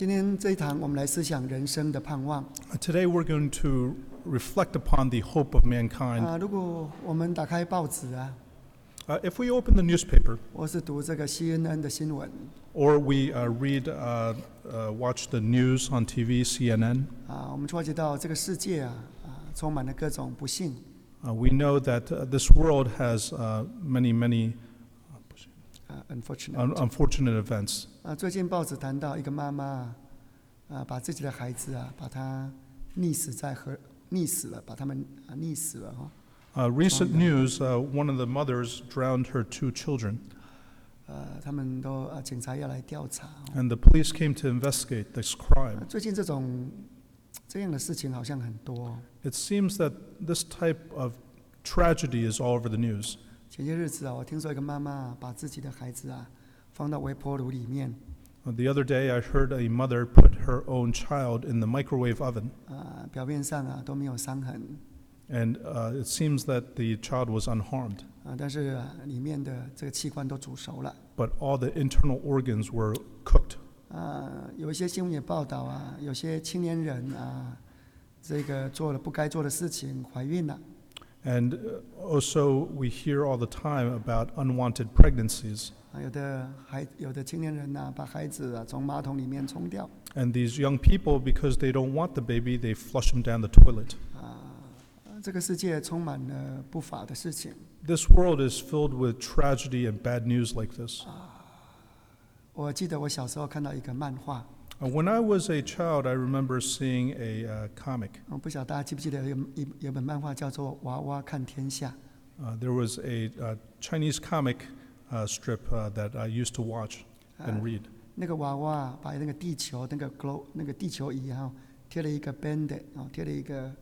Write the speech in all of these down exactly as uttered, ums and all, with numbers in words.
今天这一堂我们来思想人生的盼望。 Today we're going to reflect upon the hope of mankind. 啊，如果我们打开报纸啊， Uh, if we open the newspaper 或是读这个 C N N 的新闻 or we uh, read, uh, uh, watch the news on T V, C N N, 啊，我们就会知道这个世界啊啊充满了各种不幸 uh, we know that uh, this world has uh, many, many 啊 ，unfortunate un- unfortunate events. 啊。最近报纸谈到一个妈妈啊，把自己的孩子啊，把他溺死在河，溺死了，把他们啊溺死了哈。 Uh, recent news, uh, one of the mothers drowned her two children, 呃，他们都啊，警察要来调查哦。 and the police came to investigate this 啊 crime. 最近这种这样的事情好像很多哦。 It seems that this type of tragedy is all over the news. 前些日子啊，我听说一个妈妈啊把自己的孩子啊放到微波炉里面 Uh, The other day, I heard a mother put her own child in the microwave oven, 啊，表面上啊都没有伤痕 and uh, it seems that the child was unharmed, 啊，但是啊里面的这个器官都煮熟了 but all the internal organs were cooked. 啊。有一些新闻也报道啊，有些青年人啊，这个做了不该做的事情，怀孕了 And uh, also, we hear all the time about unwanted pregnancies, 啊，有的孩有的青年人呐、把孩子啊从马桶里面冲掉 and these young people, because they don't want the baby, they flush them down the toilet. 啊。这个世界充满了不法的事情。 This world is filled with tragedy and bad news like this. 我记得我小时候看到一个漫画， Uh, when I was a child, I remember seeing a uh, comic. 我不晓得大家记不记得有一有本漫画叫做《娃娃看天下》。 Uh, there was a uh, Chinese comic uh, strip uh, that I used to watch and read. 那个娃娃把那个地球那个 glow 那个地球仪哈、贴了一个 band 哦，贴了一个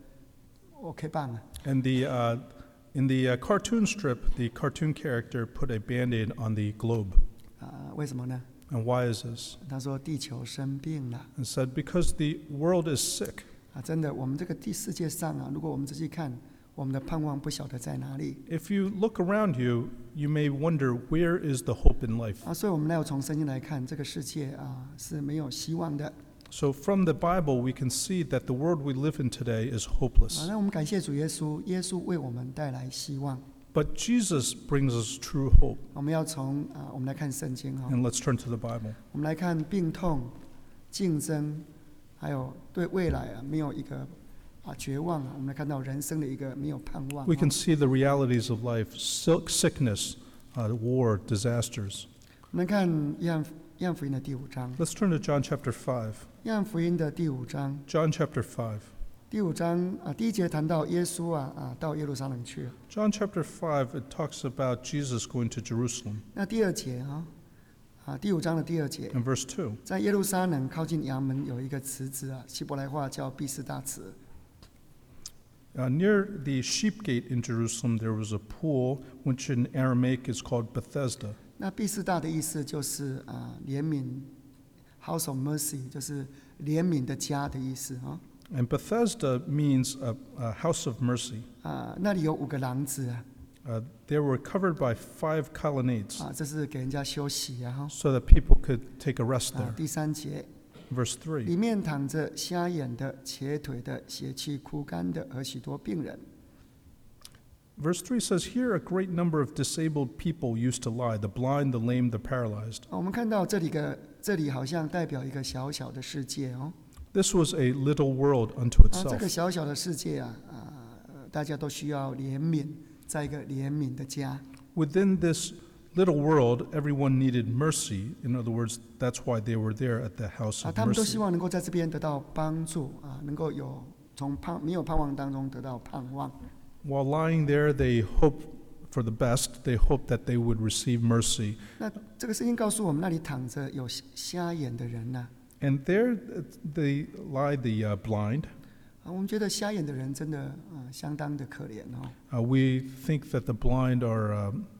OK 棒啊。 And the uh, in the uh, cartoon strip, the cartoon character put a Band-Aid on the globe. 啊，为什么呢？ And why is this? 他说地球生病了 And said, because the world is sick. 啊！真的，我们这个地世界上啊，如果我们仔细看，我们的盼望不晓得在哪里 If you look around you, you may wonder, where is the hope in life? 啊。所以，我们要从圣经来看，这个世界啊是没有希望的 So from the Bible, we can see that the world we live in today is 啊。 hopeless. 那我们感谢主耶稣，耶稣为我们带来希望。 But Jesus brings us true hope. 我们要从啊，我们来看圣经哈、 And let's turn to the Bible. 我们来看病痛、竞争，还有对未来啊没有一个啊绝望啊。我们来看到人生的一个没有盼望、 We 啊 can see the realities of life, sil- sickness, uh, war, disasters. 我们来看约翰约翰福音的第五章， Let's turn to John chapter five. 约翰福音的第五章， John chapter five. 第五章啊第一节谈到耶稣啊啊到耶路撒冷去了。 John chapter five, it talks about Jesus going to Jerusalem. 那第二节啊啊第五章的第二节， In verse two, 在耶路撒冷靠近衙门有一个池子啊，希伯来话叫毕士大池。 uh, near the sheep gate in Jerusalem, there was a pool, which in Aramaic is called Bethesda. 那毕士大的意思就是啊怜悯 ，House of Mercy 就是怜悯的家的意思啊。 And Bethesda means a, a house of mercy. 啊，那里有五个廊子啊， Uh, they were covered by five colonnades 啊，这是给人家休息啊哈。 so that people could take a rest 啊， there. 第三节， Verse three. 里面躺着瞎眼的、瘸腿的、血气枯干的和许多病人。 Verse three says, Here a great number of disabled people used to lie, the blind, the lame, the paralyzed. 啊我们看到这里个，这里好像代表一个小小的世界哦。 This was a little world unto 啊，这 itself. 个小小的世界啊，啊，大家都需要怜悯，在一个怜悯的家。 Within this little world, everyone needed mercy. In other words, that's why they were there at the house 啊， of 他们都希 mercy. 望能够在这边得到帮助啊，能够有从盼没有盼望当中得到盼望。 While lying there, they hoped for the best. They hoped that they would receive mercy. 那这个圣经告诉我们，那里躺着有瞎眼的人呐、 And there uh, they lie the uh, blind. 啊，我们觉得瞎眼的人真的啊、相当的可怜哦。 Uh, we think that the blind are um,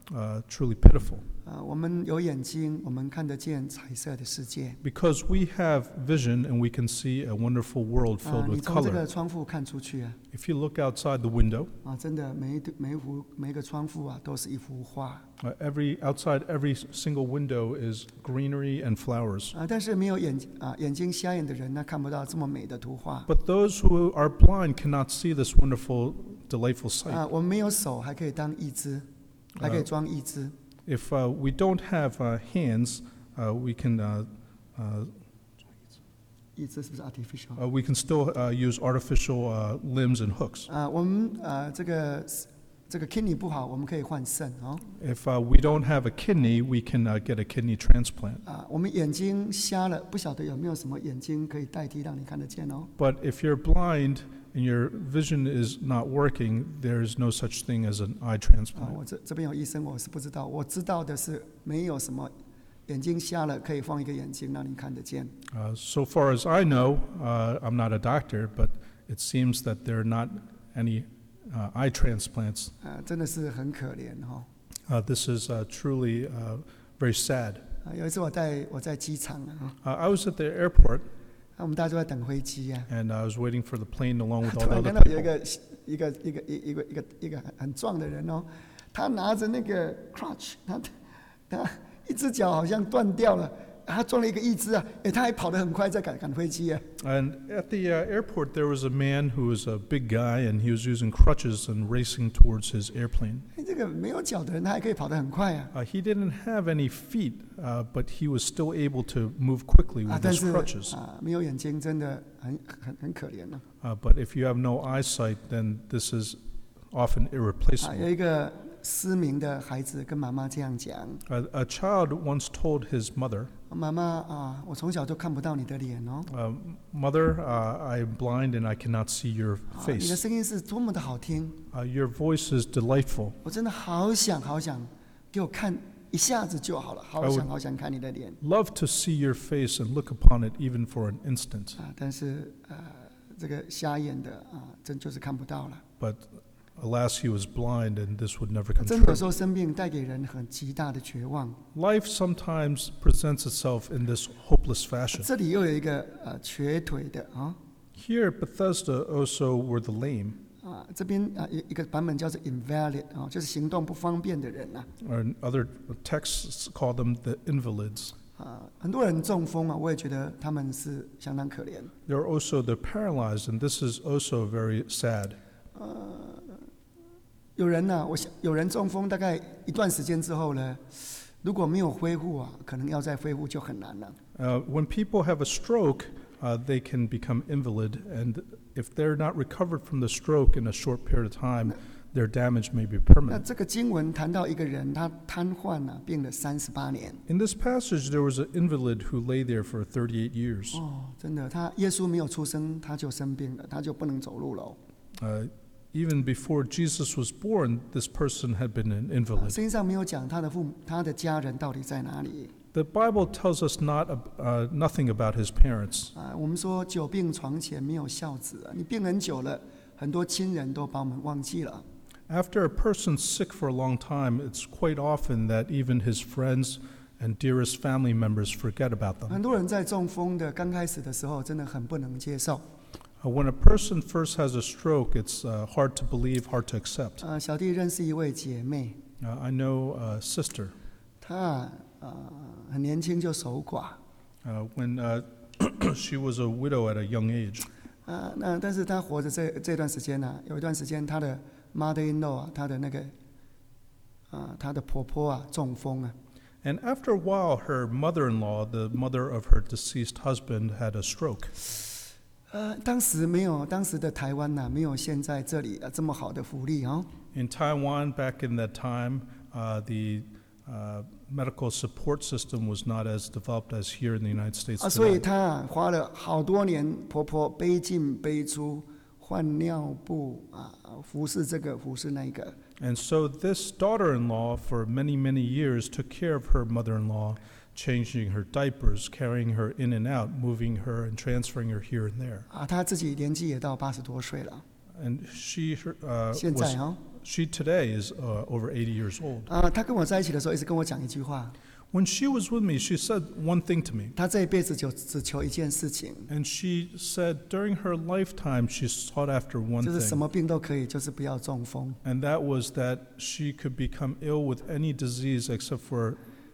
uh, truly pitiful. 啊，我们有眼睛，我们看得见彩色的世界。 Because we have vision and we can see a wonderful world 啊， filled 你 with 从这 color. 个窗户看出去啊， If you look outside the window, 啊，真的每一每一幅每一个窗户啊，都是一幅画 uh, every outside every single window is greenery and flowers. 啊。但是没有眼啊眼睛瞎眼的人，那看不到这么美的图画 But those who are blind cannot see this wonderful, delightful sight. 啊。我们没有手，还可以当义肢，还可以装义肢 If uh, we don't have uh, hands, uh, we can uh, uh, 义肢是不是 artificial？ uh, we can still uh, use artificial uh, limbs and hooks. 啊，我们啊这个这个 kidney 不好，我们可以换肾哦。 If uh, we don't have a kidney, we can uh, get a kidney transplant. 啊，我们眼睛瞎了，不晓得有没有什么眼睛可以代替让你看得见哦。 But if you're blind and your vision is not working, there's no such thing as an eye 啊， transplant. 我这这边有医生，我是不知道。我知道的是，没有什么眼睛瞎了可以放一个眼睛让你看得见。 Uh, so far as I know, uh, I'm not a doctor, but it seems that there are not any uh, eye transplants. 啊，真的是很可怜哈、 Uh, this is uh, truly uh, very sad. 啊，有一次我在我在机场啊， Uh, I was at the airport 啊我们大家都在等飞机啊， and I was waiting for the plane along with 突 all the 然 other 看到有一 people. 个一个一个一个一个一个很很壮的人哦，他拿着那个 crutch， 他他一只脚好像断掉了，他装了一个义肢啊，哎，他还跑得很快，在赶赶飞机啊。 And at the uh, airport, there was a man who was a big guy, and he was using crutches and racing towards his airplane. 哎，这个没有脚的人，他还可以跑得很快啊。 Uh, he didn't have any feet, uh, but he was still able to move quickly 啊， with 但 his 是 crutches. 啊，没有眼睛真的很很很可怜了、 Uh, but if you have no eyesight, then this is often 啊。 irreplaceable. 有一个失明的孩子跟妈妈这样讲 A, a child once told his mother, 妈妈啊，我从小都看不到你的脸哦， uh, Mother, uh, I'm blind and I cannot see your 啊你的 face. 声音是多么的好听， Uh, your voice is delightful. 我真的好想好想，给我看一下子就好了，好 I would- 想好想看你的脸 Love to see your face and look upon it even for an instant. 啊，但是呃，这个瞎眼的啊，真就是看不到了。 But alas, he was blind and this would never come 真的有 true. 时候生病带给人很极大的绝望。 Life sometimes presents itself in this hopeless fashion. 这里又有一个呃瘸腿的啊 Here, Bethesda also were the lame, 啊，这边啊一一个版本叫做 invalid 啊，就是行动不方便的人呐 or other texts call them the invalids. 啊，很多人中风啊，我也觉得他们是相当可怜。 There are also the paralyzed, and this is also very sad. 有人呢、我想有人中风，大概一段时间之后呢，如果没有恢复啊，可能要再恢复就很难了。 Uh, when people have a stroke, uh, they can become invalid, and if they're not recovered from the stroke in a short period of time, their damage may be 那 permanent. 这个经文谈到一个人，他瘫痪了、病了三十八年。 In this passage, there was an invalid who lay there for thirty-eight years. 哦，真的，他耶稣没有出生，他就生病了，他就不能走路了哦。 Uh, even before Jesus was born, this person had been an 啊 invalid. 圣经上没有讲他的父母、他的家人到底在哪里 The Bible tells us not ab- uh, nothing about his parents. 啊。我们说久病床前没有孝子啊，你病很久了，很多亲人都把我们忘记了。 After a person's sick for a long time, it's quite often that even his friends and dearest family members forget about them. 很多人在中风的刚开始的时候，真的很不能接受。 Uh, when a person first has a stroke, it's uh, hard to believe, hard to accept. 啊，小弟认识一位姐妹， Uh, I know a sister. 她啊啊很年轻就守寡 Uh, when uh, she was a widow at a young age. 啊，那但是她活着这这段时间呢、有一段时间她的 mother-in-law 啊，她的那个啊她的婆婆啊中风啊， And after a while, her mother-in-law, the mother of her deceased husband, had a stroke. 呃，当时没有当时的台湾呐、没有现在这里啊这么好的福利哦。 In Taiwan, back in that time, uh, the uh, medical support system was not as developed as here in the United States 啊，所以 today. 她啊花了好多年，婆婆背进背出，换尿布啊，服侍这个服侍那个。 And so this daughter-in-law, for many, many years, took care of her mother-in-law, changing her diapers, carrying her in and out, moving her and transferring her here and there. 啊，她自己年纪也到八十多岁了。 And she uh, 现在 was 哈、 She today is uh, over eighty years old. 啊，她跟我在一起的时候，一直跟我讲一句话， When she was with me, she said one thing to me. 她这一辈子就只求一件事情， And she said during her lifetime, she sought after one 就是什 thing. 么病都可以，就是不要中风。 And that was that she could become ill with any disease except for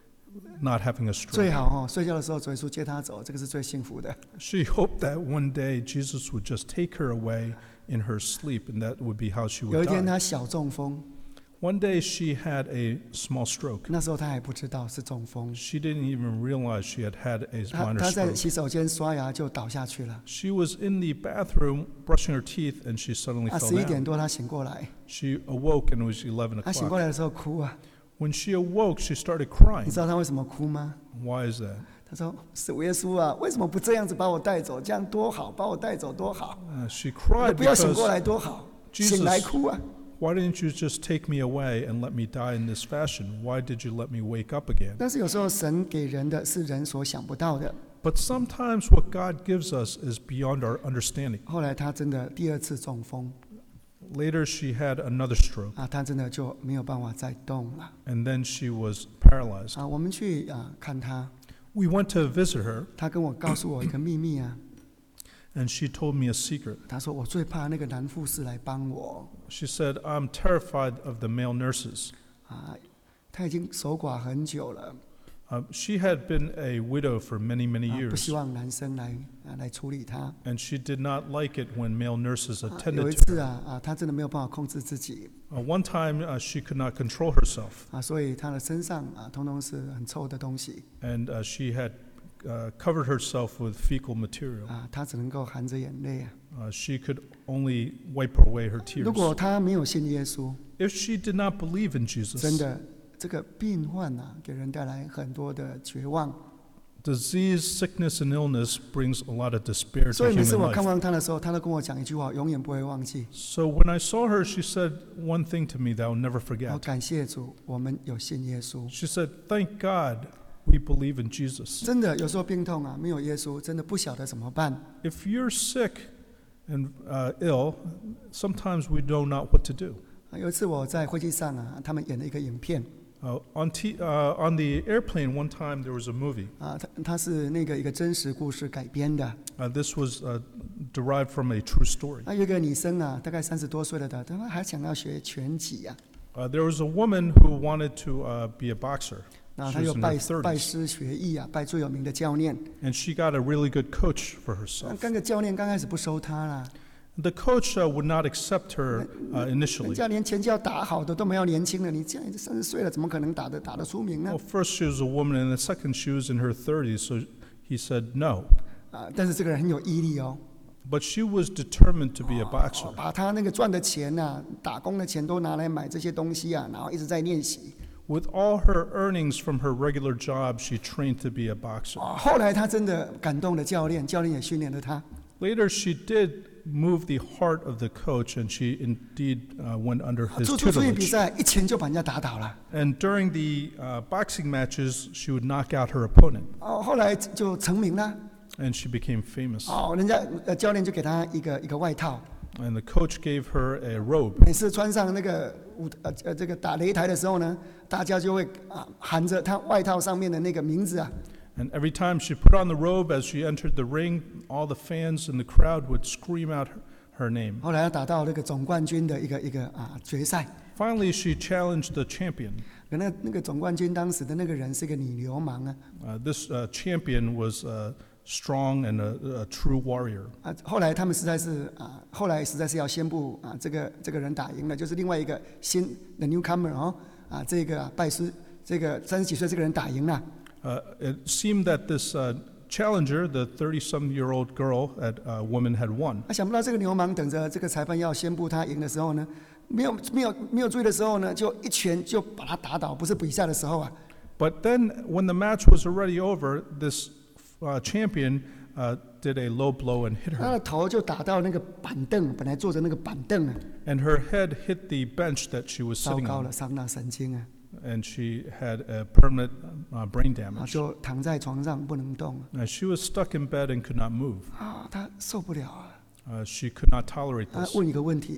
not having a 最 stroke. 好哦，睡觉的时候主耶稣接她走，这个是最幸福的。 She hoped that one day Jesus would just take her away in her sleep, and that would be how she 有 would 一天 die. 她小中风， One day she had a small stroke. 那时候她还不知道是中风， She didn't even realize she had had a 她 minor 她在 stroke. 洗手间刷牙就倒下去了。 She was in the bathroom brushing her teeth, and she suddenly 啊， fell 十一点 down. 多她醒过来， She awoke, and it was eleven 她醒过 o'clock. 来的时候哭啊， When she awoke, she started 你 crying. 知道她为什么哭吗？ Why is that? 她说：“主耶稣啊，为什么不这样子把我带走？这样多好，把我带走多好， Uh, she 我 cried 不要醒过 because 来多好， Jesus 醒来哭啊。” why didn't you just take me away and let me die in this fashion? Why did you let me wake up again? 但是有时候神给人的是人所想不到的。 But sometimes what God gives us is beyond our understanding. 后来她真的第二次中风 Later, she had another stroke, 啊，她真的就没有办法再动了 and then she was paralyzed. 啊。我们去啊看她， We went to visit her, 她跟我告诉我一个秘密啊， and she told me a secret. 她说我最怕那个男护士来帮我 She said, I'm terrified of the male nurses. 啊，她已经守寡很久了， Uh, she had been a widow for many, many 啊，不 years, 希望男生来啊来处理她。 and she did not like it when male nurses 啊有 attended 一 to 次 her. 啊啊，她真的没有办法控制自己 Uh, one time, uh, she could not control herself, 啊，所以她的身上啊，通通是很臭的东西 and uh, she had uh, covered herself with fecal material. 啊，她只能够含着眼泪啊。 Uh, she could only wipe away her 如果 tears. 她没有信耶稣， If she did not believe in 真 Jesus, 的这个病患啊，给人带来很多的绝望。 disease, sickness, and illness brings a lot of despair 所 to 以每次 human 我看 life. 望她的时候，她都跟我讲一句话，永远不会忘记。 So when I saw her, she said one thing to me that I'll never 我 forget. 感谢主，我们有信耶稣。 She said, "Thank God we believe in Jesus." 真的，有时候病痛啊，没有耶稣，真的不晓得怎么办。 If you're sick and uh, ill, sometimes we know not what to do. 啊有一次我在飞机上啊，他们演了一个影片 Uh, on, t- uh, on the airplane, one time there was a movie. 啊，它它是那个一个真实故事改编的。 Uh, this was uh, derived from a true story. 啊，有一个女生啊，大概三十多岁了的，她还想要学拳击啊， Uh, there was a woman who wanted to uh, be a boxer. 然后 She 她 was 又 in 拜 her 拜 thirties. 师学艺啊，拜最有名的教练。 And she got a really good coach for 那 herself. 那个教练刚开始不收她啦， The coach uh, would not accept her uh, 人 initially. 家连拳击要打好的都没有年轻了，你这样三十岁了，怎么可能打得打得出名呢 Well,？first she was a woman, and the second she was in her thirties, so he said no. 啊，但是这个人很有毅力哦， But she was determined to be a 哦 boxer. 把他那个赚的钱呐、打工的钱都拿来买这些东西啊，然后一直在练习。 With all her earnings from her regular job, she trained to be a boxer. 哦，后来他真的感动了教练，教练也训练了他。 Later, she did move the heart of the coach, and she indeed uh, went under his 出出出去比 tutelage. 赛，一拳就把人家打倒了。 And during the uh, boxing matches, she would knock out her opponent, 哦，后来就成名了。 and she became famous. 哦，人家呃教练就给他一个一个外套， And the coach gave her a robe. 每次穿上那个舞呃呃这个打擂台的时候呢，大家就会啊喊着他外套上面的那个名字啊。 And every time she put on the robe as she entered the ring, all the fans in the crowd would scream out her, her name. 后来他打到那个总冠军的一个一个啊决赛， Finally, she challenged the champion. 可那那个总冠军当时的那个人是个女流氓啊 Uh, this uh, champion was uh, strong and a, a true warrior. 啊！后来他们实在是啊，后来实在是要宣布啊，这个这个人打赢了，就是另外一个新的 newcomer 哦啊，这个啊拜师这个三十几岁这个人打赢了。 Uh, it seemed that this uh, challenger, the thirty-some-year-old girl, that uh, woman had won. 啊，想不到这个流氓等着这个裁判要宣布他赢的时候呢，没有没有没有注意的时候呢，就一拳就把他打倒，不是比赛的时候啊。 But then, when the match was already over, this uh, champion uh, did a low blow and hit 他 her, 的头就打到那个板凳，本来坐着那个板凳啊， and her head hit the bench that she was 糟 sitting 糕 on, 了，伤到神经啊， and she had a permanent uh, brain 啊， damage. 就躺在床上不能动 Uh, she was stuck in bed and could not move. 啊，他受不了啊。 Uh, she could not tolerate 他 this. 问一个问题，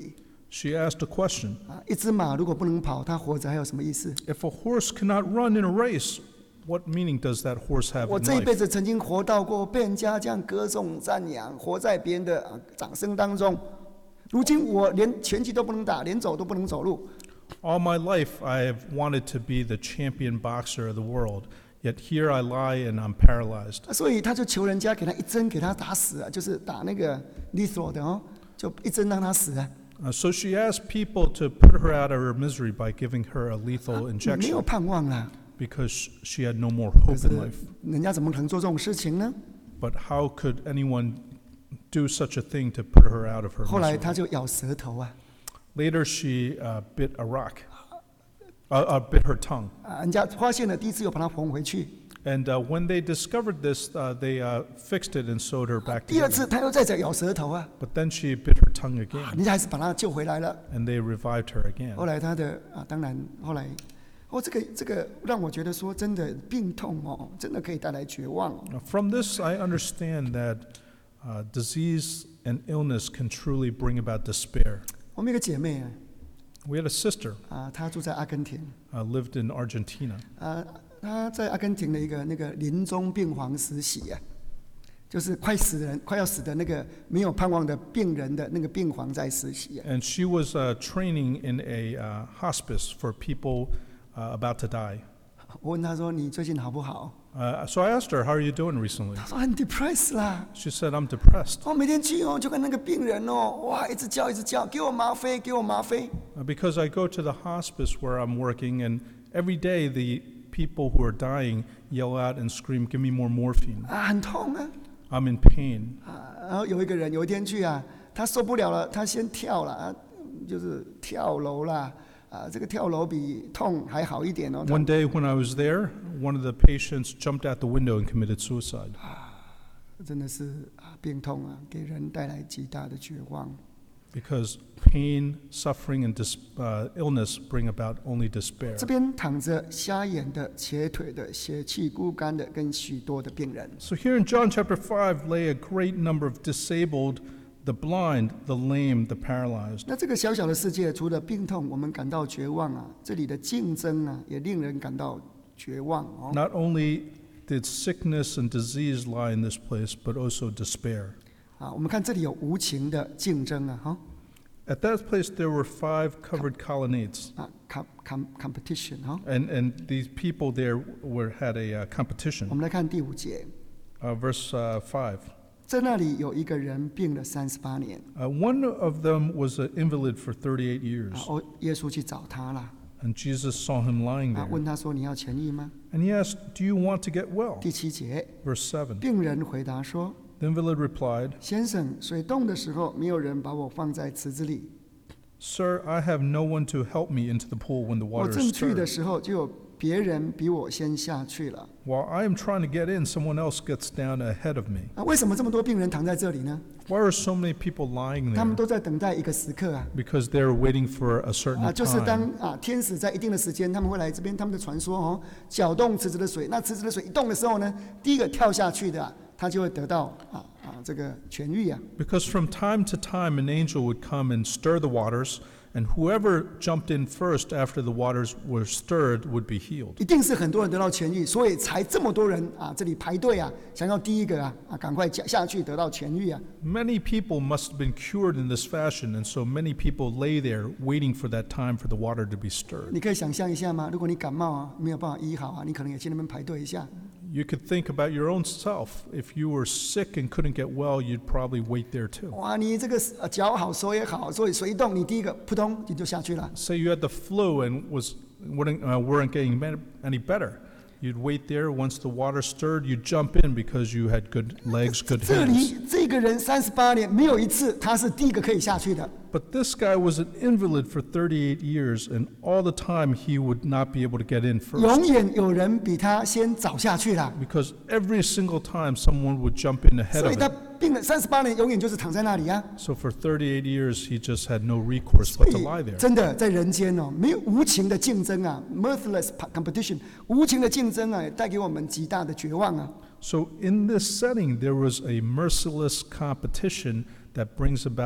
She asked a question. 啊，一只马如果不能跑，它活着还有什么意思？ If a horse cannot run in a race, what meaning does that horse have 我 in 这一辈 life? 子曾经活到过，被人家这样歌颂赞扬，活在别人的啊掌声当中。如今我连拳击都不能打，连走都不能走路。 All my life, I have wanted to be the champion boxer of the world, yet here I lie and I'm paralyzed. 所以他就求人家给他一针，给他打死啊，就是打那个 lethal 的哦，就一针让他死啊。 Uh, so she asked people to put her out of her misery by giving her a lethal 没有 injection 盼望啦， because she had no more 可 hope 是 in life. 人家怎么可能做这种事情呢？ But how could anyone do such a thing to put her out of her 后来 misery? 他就咬舌头啊， Later, she uh, bit a rock, uh, uh, bit her tongue. 啊，人家发现了，第一次又把他缝回去， And uh, when they discovered this, uh, they uh, fixed it and sewed her back 第二 together. 次他又再咬舌头啊， But then she bit her tongue again, 人家还是把他救回来了。 and they revived her again. 后来他的啊，当然后来，哦，这个这个让我觉得说，真的病痛哦，真的可以带来绝望哦。 Now, from this, I understand that uh, disease and illness can truly bring about despair. 我们有个姐妹啊， We had a sister 啊，她住在阿根廷， uh, lived in Argentina, 啊，她在阿根廷的一个那个临终病房实习啊，就是快死的人、快要死的那个没有盼望的病人的那个病房在实习啊。 and she was uh, training in a uh, hospice for people uh, about to die. 我问她说：“你最近好不好 Uh, so I asked her, "How are you doing recently?" 她说很 depressed 啦。 She said, "I'm depressed 哦，每天去哦，就跟那个病人哦，哇，一直叫一直叫，给我吗啡，给我吗啡。 uh, because I go to the hospice where I'm working, and every day the people who are dying yell out and scream, 'Give me more morphine!' 啊，很痛啊。 I'm in pain." 啊，然后有一个人有一天去啊，他受不了了，他先跳了，啊，就是跳楼啦。啊，这个跳楼比痛还好一点哦。他 One day when I was there, one of the patients jumped out the window and committed suicide 真的是啊，病痛啊，给人带来极大的绝望。 because pain, suffering, and dis- uh, illness bring about only despair. 这边躺着瞎眼的、瘸腿的、血气枯干的，跟许多的病人。 So here in John chapter five lay a great number of disabled, the blind, the lame, the paralyzed. 那这个小小的世界，除了病痛，我们感到绝望啊，这里的竞争啊，也令人感到绝望哦。 Not only did sickness and disease lie in this place, but also despair. 啊，我们看这里有无情的竞争啊，哈 At that place, there were five covered colonnades, 啊，com com competition 哈。 and, and these people there were had a uh, 我 competition. 们来看第五节， Uh, verse uh, five. 在那里有一个人病了三十八年， Uh, one of them was an invalid for thirty-eight 啊 years, 哦，耶稣去找他了， and Jesus saw him lying 啊， there. 问他说：“你要痊愈吗 And he asked, "Do you want to get well?" 第七节， Verse seven. 病人回答说 The invalid replied,：“ 先生，水冻的时候，没有人把我放在池子里， "Sir, I have no one to help me into the pool when the 我 water 正 is 去的 stirred. 时候，就有别人比我先下去了。 While I am trying to get in, someone else gets down ahead of me." 啊，为什么这么多病人躺在这里呢？ Why are so many people lying 他们 there? 都在等待一个时刻啊， Because they're waiting for a 啊， certain 就是当 time. 啊天使在一定的时间，他们会来这边。他们的传说哦，搅动池子的水，那池子的水一动的时候呢，第一个跳下去的、啊，他就会得到啊啊这个痊愈啊。 Because from time to time, an angel would come and stir the waters, and whoever jumped in first after the waters were stirred would be healed. 一定是很多人得到痊愈，所以才这么多人啊，这里排队啊，想要第一个啊啊赶快下去得到痊愈啊。 Many people must have been cured in this fashion, and so many people lay there waiting for that time for the water to be stirred. 你可以想象一下吗？如果你感冒啊没有办法医好啊，你可能也去那边排队一下。 You could think about your own self. If you were sick and couldn't get well, you'd probably wait there too. 哇，你这个呃脚好手也好，所以水一动，你第一个扑通你就下去了。 Say you had the flu and was wouldn't, uh, weren't getting ben- any better. You'd wait there. Once the water stirred, you'd jump in because you had good legs, good 这 hands. 里这个人三十八年没有一次他是第一个可以下去的。 But this guy was an invalid for thirty-eight years, and all the time he would not be able to get in 永 first. 远有人比他先早下去了， Because every single time someone would jump in ahead 所以 of 他 him. 病了三十八年，永远就是躺在那里啊。 So for thirty-eight years, he just had no recourse 所 but to 以 lie there. 真的在人间哦，没有无情的竞争啊 ，mirthless competition， 无情的竞争啊，带给我们极大的绝望啊。 So in this setting, there was a merciless competition that brings about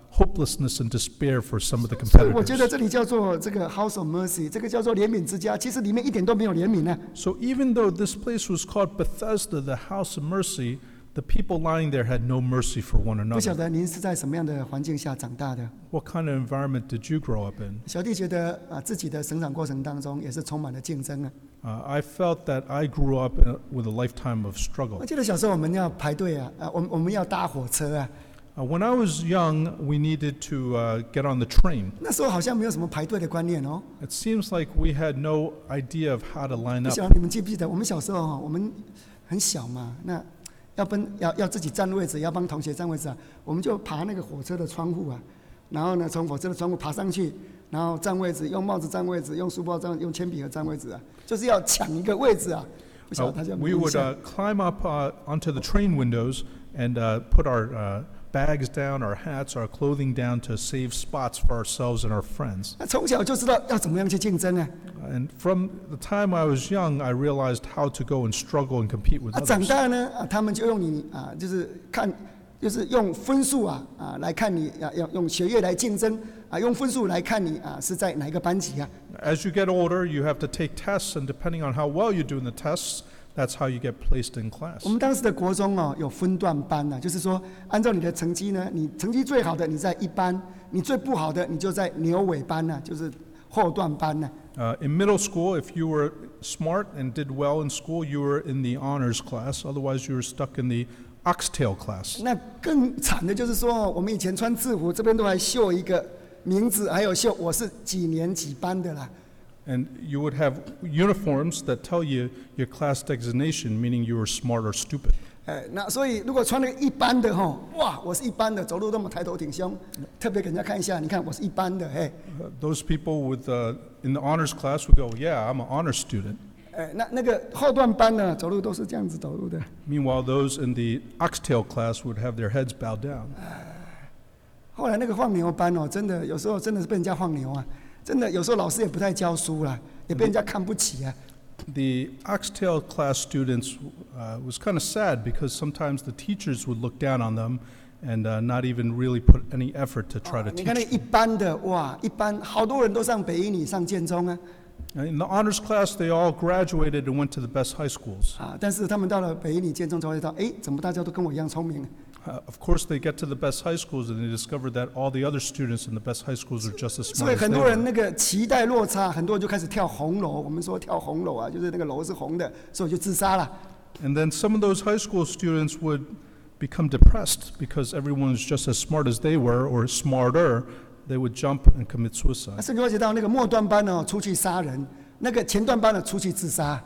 hopelessness and despair for some of the 所以我觉得 competitors. 这里叫做这个 House of Mercy， 这个叫做怜悯之家，其实里面一点都没有怜悯呢、 So even though this place was called Bethesda, the house of mercy, the people lying there had no mercy for one 不晓 another. 得您是在什么样的环境下长大的？ What kind of environment did you grow up in? 小弟觉得啊，自己的成长过程当中也是充满了竞争啊。 Uh, I felt that I grew up in a, with a lifetime of 我 struggle. 记得小时候我们要排队啊，啊，我们我们要搭火车啊， Uh, when I was young, we needed to uh, get on the train. 那时候好像没有什么排队的观念哦。 It seems like we had no idea of how to line 不 up. 晓得你们记不记得，我们小时候哈，我们很小嘛，那要奔要要自己占位置，要帮同学占位置啊，我们就爬那个火车的窗户啊，然后呢从火车的窗户爬上去，然后占位置，用帽子占位置，用书包占，用铅笔盒占位置啊，就是要抢一个位置啊。不晓 Uh, 得大家有没 we 有印 would 象？ uh, climb up uh, onto the train windows and uh, put our uh, bags down, our hats, our clothing down to save spots for ourselves and our friends. 那从小就知道要怎么样去竞争啊。 And from the time I was young, I realized how to go and struggle and compete with 啊，长 others. 大呢啊，他们就用你啊，就是看，就是用分数啊啊来看你啊，用用学业来竞争啊，用分数来看你啊是在哪一个班级啊。 As you get older, you have to take tests, and depending on how well you do in the tests, that's how you get placed in class. 我们当时的国中哦有分段班呐、啊，就是说按照你的成绩呢，你成绩最好的你在一班，你最不好的你就在牛尾班呐、啊，就是后段班呐、啊。 Uh, in middle school, if you were smart and did well in school, you were in the honors class. Otherwise, you were stuck in the oxtail class. 那更惨的就是说，我们以前穿制服，这边都还绣一个名字，还有绣我是几年几班的啦。 And you would have uniforms that tell you your class designation, meaning you were smart or stupid. 哎，那所以如果穿那个一般的吼，哇，我是一般的，走路那么抬头挺胸，特别给人家看一下，你看我是一般的，嘿， Uh, those people with uh, in the honors class would go, "Yeah, I'm an honor student." 哎，那那个后段班呢，走路都是这样子走路的。 Meanwhile, those in the oxtail class would have their heads bowed down. 后来那个放牛班哦，真的有时候真的是被人家放牛啊，真的有时候老师也不太教书啦，也被人家看不起啊。 The oxtail class students uh, was kind of sad because sometimes the teachers would look down on them and uh, not even really put any effort to try to 你 teach. 看那一般的哇，一般好多人都上北一女、上建中啊， In the honors class, they all graduated and went to the best high schools. 啊，但是他们到了北一女、建中才会知道，哎，怎么大家都跟我一样聪明？ Uh, of course, they get to the best high schools and they discover that all the other students in the best high schools are just as 所以 smart as 很 they 多人 were. 那个期待落差，很多人就开始跳红楼。我们说跳红楼啊，就是那个楼是红的，所以就自杀了。 And then some of those high school students would become depressed because everyone was just as smart as they were or smarter. They would jump and commit 那 suicide. 甚至会写到那个末段班呢出去杀人，那个前段班呢出去自杀。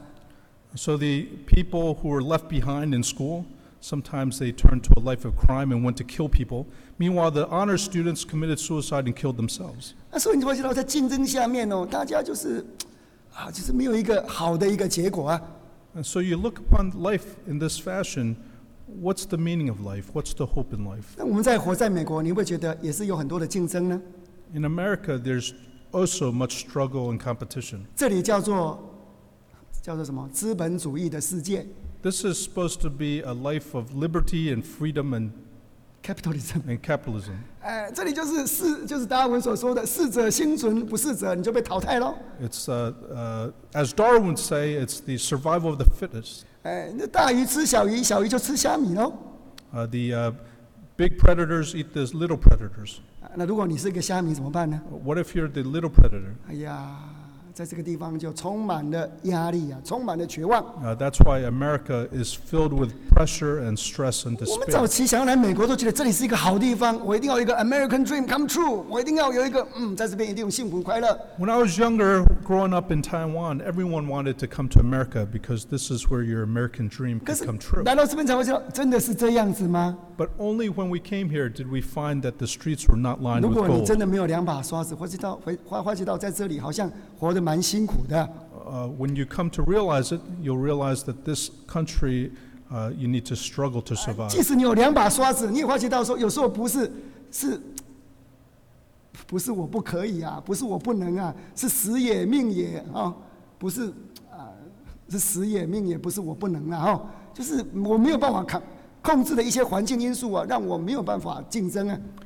So the people who were left behind in school, sometimes they turned to a life of crime and went to kill people. Meanwhile, the honor students committed suicide and killed themselves. 那所以你会知道，在竞争下面哦，大家就是啊，就是没有一个好的一个结果啊。 And so you look upon life in this fashion. What's the meaning of life? What's the hope in life? 那我们在活在美国，你会不会觉得也是有很多的竞争呢？ In America, there's also much struggle and competition. 这里叫做叫做什么？资本主义的世界 This is supposed to be a life of liberty and freedom and, （capitalism）。 and capitalism. 哎，这里就是适，就是达尔文所说的“适者生存，不适者你就被淘汰喽。 It's, uh, uh, as Darwin would say, it's the survival of the fittest. ” 哎，那大鱼吃小鱼，小鱼就吃虾米喽。 Uh, the uh, big predators eat the little predators. 啊那如果你是一个虾米怎么办呢？ What if you're the little predator? 哎呀，在这个地方就充满了压力啊，充满了绝望。 Uh, that's why America is filled with pressure and stress and 我们早 despair. 期想要来美国，都觉得这里是一个好地方，我一定要有一个 American dream come true，我一定要有一个嗯，在这边一定有幸福快乐。 When I was younger, growing up in Taiwan, everyone wanted to come to America because this is where your American dream 可 could 是 come true. 来到这边才会知道，真的是这样子吗？ But only when we came here did we find that the streets were not lined 如 with 果你 gold. 真的没有两把刷子，会知道会会会知道在这里好像活得蛮辛苦的。 Uh, when you come to realize it, you'll realize that this country, uh, you need to struggle to survive. 即使你有两把刷子，你也发觉到说，有时候不是是，不是我不可以啊，不是我不能啊，是时也命也啊，不是啊，是时也命也，不是我不能啊，哦，就是我没有办法控控制的一些环境因素啊，让我没有办法竞争啊。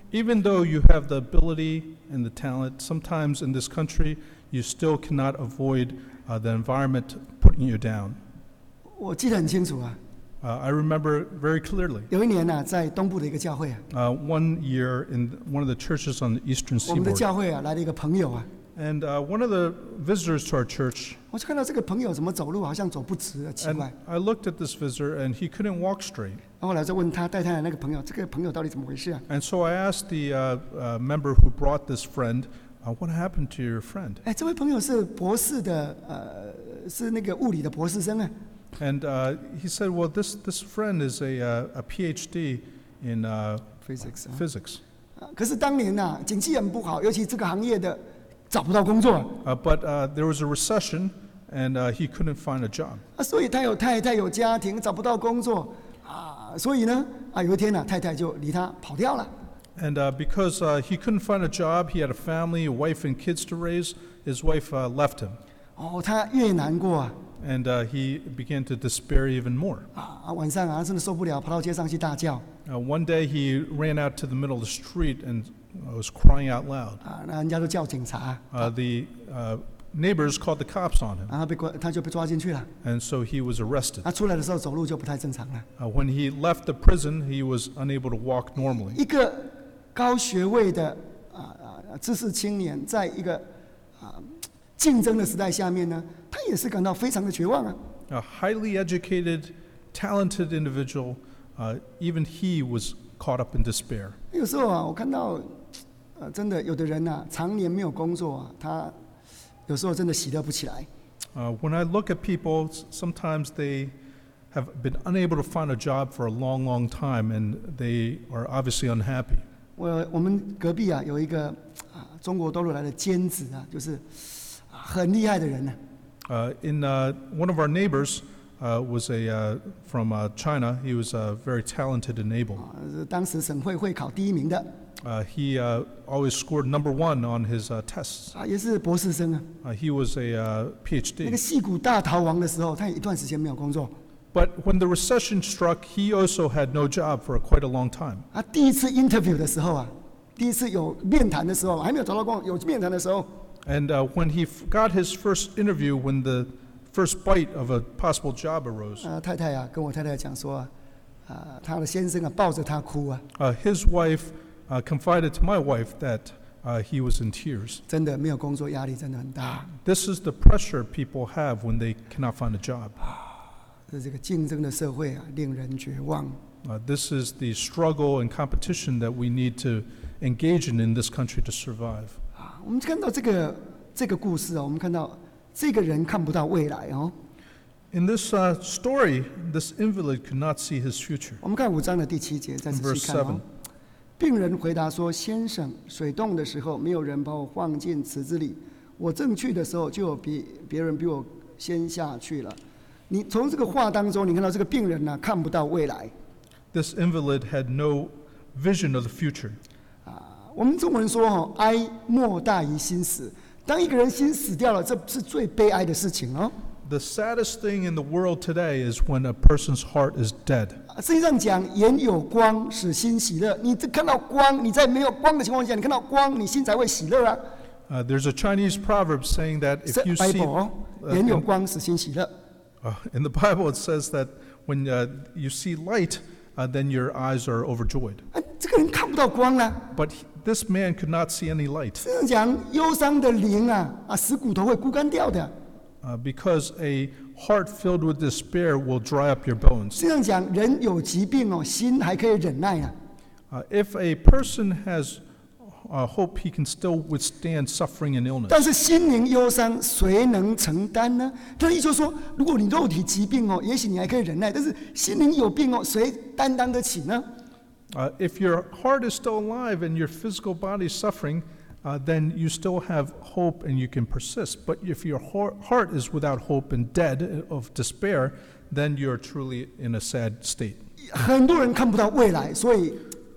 Even though you have the ability and the talent, sometimes in this country, you still cannot avoid uh, the environment putting you down. 我记得很清楚啊， Uh, I remember very clearly 有一年呐、啊，在东部的一个教会啊， uh, one year in one of the churches on the eastern 我们的 seaboard. 教会啊来了一个朋友啊， And uh, one of the visitors to our church, 我就看到这个朋友怎么走路好像走不直啊，奇 and 怪。 I looked at this visitor, and he couldn't walk straight. 然后后来就问他带他的那个朋友，这个朋友到底怎么回事啊？ And so I asked the uh, uh, member who brought this friend, uh, what happened to your friend? 哎，这位朋友是博士的，呃，是那个物理的博士生啊。 And uh, he said, well, this, this friend is a, uh, a PhD in uh, Physics 啊 physics. 啊可是当年呐、啊，景气很不好，尤其这个行业的找不到工作 Uh, but uh, there was a recession, and uh, he couldn't find a job. 啊，所以他有太太有家庭，找不到工作啊，所以呢啊，有一天呢、啊，太太就离他跑掉了。 And uh, because uh, he couldn't find a job, he had a family, a wife and kids to raise, his wife uh, left him. 哦，他越难过啊 And uh, he began to despair even more. 啊啊，晚上啊真的受不了，跑到街上去大叫 Uh, one day he ran out to the middle of the street and uh, was crying out loud. 啊，那人家都叫警察， Uh, the uh, neighbors called the cops on him, 然后被关，他就被抓进去了。 and so he was arrested. 他出来的时候走路就不太正常了。 Uh, when he left the prison, he was unable to walk normally. 一个高学位的啊啊知识青年，在一个啊竞争的时代下面呢，他也是感到非常的绝望啊。 A highly educated, talented individual, uh, even he was caught up in despair. 有时候啊，我看到，呃，真的有的人呐、啊，常年没有工作啊，他有时候真的喜乐不起来。 Uh, when I look at people, s- sometimes they have been unable to find a job for a long, long time, and they are obviously unhappy. 我我们隔壁啊有一个啊中国大陆来的尖子啊，就是啊很厉害的人呢、 Uh, in uh, one of our neighbors uh, was a uh, from uh, China. He was uh, very talented and able. 啊，是当时省会会考第一名的 Uh, he uh, always scored number one on his uh, tests. 啊，也是博士生啊。 Uh, he was a uh, 那个 PhD. 矽谷大逃亡的时候，他有一段时间没有工作 But when the recession struck, he also had no job for quite a long time. 啊。第一次 interview 的时候啊，第一次有面谈的时候，还没有找到工，有面谈的时候， And uh, when he f- got his first interview, when the first bite of a possible job arose, 啊，太太啊跟我太太讲说啊，啊，他的先生啊抱着他哭啊， uh, his wife uh, confided to my wife that uh, he was in tears. 真的没有工作，压力真的很大。 This is the pressure people have when they cannot find a job. 这这个竞争的社会啊，令人绝望。 Uh, this is the struggle and competition that we need to engage in in this country to survive. 啊，我们看到这个这个故事啊，我们看到这个人看不到未来哦。 In this uh, story, this invalid could not see his future. 我们看五章的第七节，再 In 仔 verse 细看哦 seven.。 病人回答说：“先生，水冻的时候，没有人把我放进池子里，我正去的时候，就有别别人比我先下去了。”你从这个话当中，你看到这个病人呢、啊，看不到未来。 This invalid had no vision of the future. 我们中文说哈，哀莫大于心死。当一个人心死掉了，这是最悲哀的事情哦。 The saddest thing in the world today is when a person's heart is dead. 实际上讲，眼有光使心喜乐。你这看到光，你在没有光的情况下，你看到光，你心才会喜乐啊。 Uh, there's a Chinese proverb saying that 是 if you see, Bible 哦， uh, 眼有 in, 光使心喜乐。 uh, in the Bible it says that when uh, you see light, uh, then your eyes are overjoyed. 啊，这个人看不到光啦、 But he- this man could not see any light 这样讲，忧伤的灵啊啊，使骨头会枯干掉的。 uh, because a heart filled with despair will dry up your bones. 这样讲，人有疾病哦，心还可以忍耐啊。 Uh, if a person has uh, hope, he can still withstand suffering and 但 illness. 是心灵忧伤，谁能承担呢？他的意思就是说，如果你肉体疾病哦，也许你还可以忍耐，但是心灵有病哦，谁担当得起呢？ Uh, if your heart is still alive and your physical body is suffering, uh, then you still have hope and you can persist. But if your heart heart is without hope and dead of despair, then you're truly in a sad state. 很多人看不到未来，所以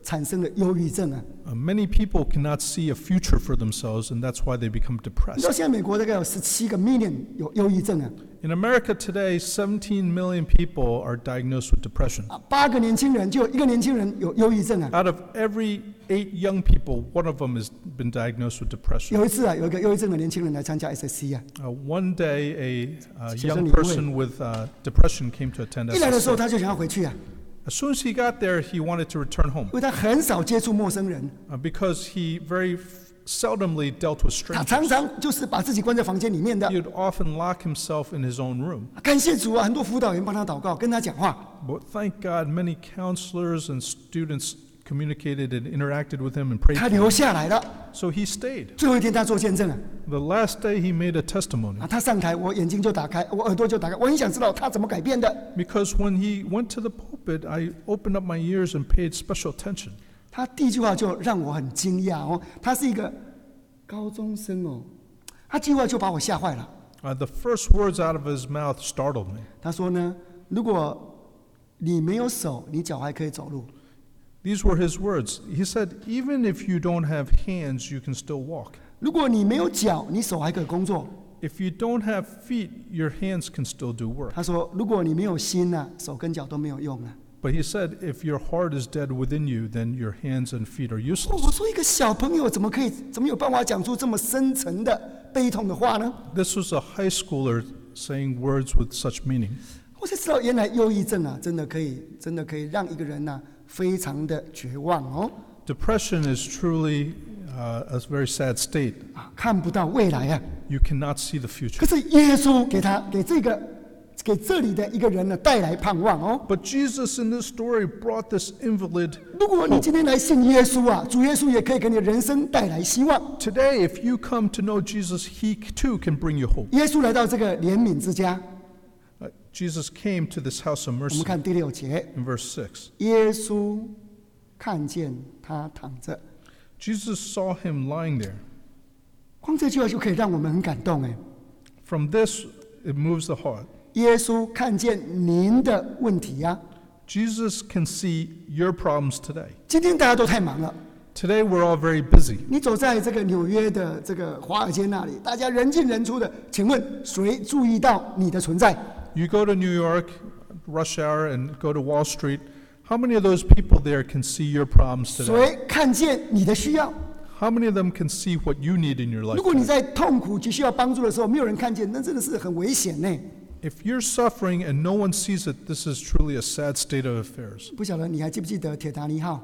产生了忧郁症啊。 Uh, many people cannot see a future for themselves, and that's why they become 你知道 depressed. 现在美国大概有十七个 million 有忧郁症啊， In America today, seventeen million people are diagnosed with depression. 啊，八个年轻人就有一个年轻人有忧郁症啊。 Out of every eight young people, one of them has been diagnosed with depression. 有一次啊，有一个忧郁症的年轻人来参加 S S C 啊， Uh, one day, a uh, 学生 young 礼会。 person with uh, depression came to attend 一来的时候 S S C. 他就想要回去啊， As soon as he got there, he wanted to return home 因为他很少接触陌生人， uh, because he very f- seldomly dealt with 他 strangers. 常常就是把自己关在房间里面的。 He would often lock himself in his own room. 感谢主啊，很多辅导员帮他祷告，跟他讲话。 But thank God, many counselors and students communicated and interacted with him and prayed 他 for him. 留下来了。 So he stayed. 最后一天他做见证啊， The last day, he made a testimony 啊，他上台，我眼睛就打开，我耳朵就打开，我很想知道他怎么改变的。 because when he went to the pulpit, I opened up my ears and paid special attention. 他第一句话就让我很惊讶哦，他是一个高中生哦，他第一句话就把我吓坏了。 Uh, the first words out of his mouth startled me. 他说呢，如果你没有手，你脚还可以走路； These were his words. He said, even if you don't have hands, you can still walk. 如果你没有脚，你手还可以工作。 If you don't have feet, your hands can still do work. 他说，如果你没有心呐、手跟脚都没有用啊。 But he said, if your heart is dead within you, then your hands and feet are 哦 useless. 我说一个小朋友怎么可以，怎么有办法讲出这么深沉的悲痛的话呢？ This was a high schooler saying words with such meaning. 我才知道，原来忧郁症啊，真的可以，真的可以让一个人呐、非常的绝望哦， Depression is truly uh, a very sad state. 啊，看不到未来啊。 You cannot see the future. 可是耶稣给他给这个给这里的一个人呢带来盼望哦。 But Jesus in this story brought this invalid. 如果你今天来信耶稣啊，主耶稣也可以给你的人生带来希望。 Today, if you come to know Jesus, he too can bring you hope. 耶稣来到这个怜悯之家， Uh, Jesus came to this house of 我 mercy 们看第六节， in verse six. 耶稣看见他躺着， Jesus saw him lying there. 光这句话就可以让我们很感动哎。 From this, it moves the heart. 耶稣看见您的问题啊， Jesus can see your problems today. 今天大家都太忙了。 Today, we're all very busy. 你走在这个纽约的这个华尔街那里，大家人进人出的，请问谁注意到你的存在？ You go to New York, rush hour, and go to Wall Street. How many of those people there can see your problems today? 谁看见你的需要？ How many of them can see what you need in your 如果你 life? 在痛苦急需要帮助的时候，没有人看见，那真的是很危险呢。 If you're suffering and no one sees it, this is truly a sad state of affairs. 不晓得你还记不记得铁达尼号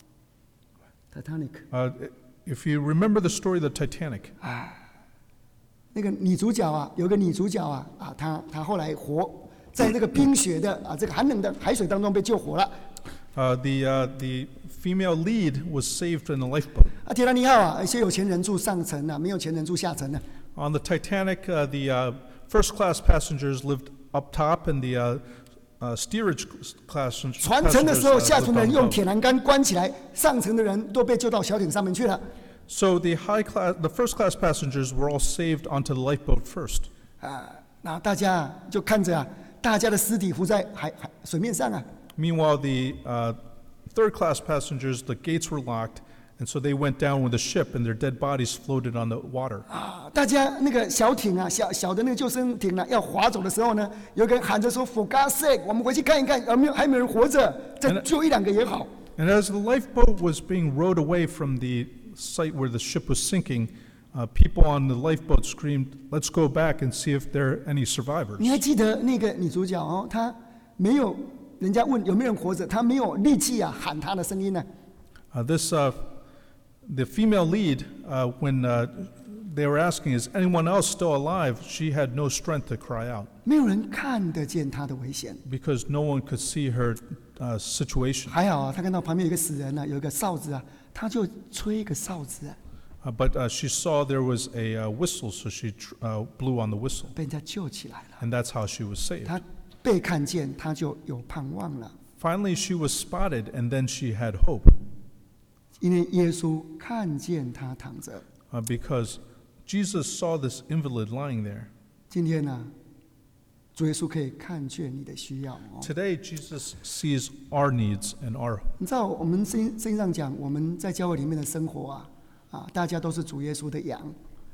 （Titanic） Uh, if you remember the story of the Titanic, 那个女主角啊，有个女主角啊啊，她她后来活在那个冰雪的啊这个寒冷的海水当中被救活了。 uh, the, uh, the female lead was saved in a lifeboat. 啊，铁达尼号啊，一些有钱人住上层啊，没有钱人住下层啊。 On the Titanic, uh, the uh, first class passengers lived up top, and the uh, uh, steerage class 传承的 passengers 时候， uh, 下层 lived 的人 on 用 top. 铁栏杆关起来，上层的人都被救到小艇上面去了。 So the high class, the first class passengers were all saved onto the lifeboat first. 啊，那大家啊就看着啊，大家的尸体浮在海海水面上啊。 Meanwhile, the uh, third class passengers, the gates were locked, and so they went down with the ship, and their dead bodies floated on the water. 啊，大家那个小艇啊，小小的那个救生艇呢、要划走的时候呢，有个人喊着说 ：“For God's sake，我们回去看一看，有没有还有没有人活着，再救一两个也好。” And as the lifeboat was being rowed away from the site where the ship was sinking, uh, people on the lifeboat screamed, "Let's go back and see if there are any survivors." 你还记得那个女主角哦？她没有人家问有没有人活着，她没有力气啊喊她的声音呢。 Uh, this, uh, the female lead, uh, when uh, they were asking, "Is anyone else still alive?" she had no strength to cry out 没有人看得见她的危险。 because no one could see her uh, situation. 还好啊，她看到旁边有一个死人呢、有一个哨子啊，她就吹一个哨子啊， Uh, but uh, she saw there was a uh, whistle, so she tr- uh, blew on the whistle, 被人家救起来了。 and that's how she was saved. 她被看见，她就有盼望了， Finally, she was spotted, and then she had hope 因为耶稣看见她躺着。 uh, because Jesus saw this invalid lying there. 今天呢、 主耶稣可以看见你的需要哦。 Today, Jesus sees our needs and our 你知道我们圣圣经上讲，我们在教会里面的生活啊，啊，大家都是主耶稣的羊。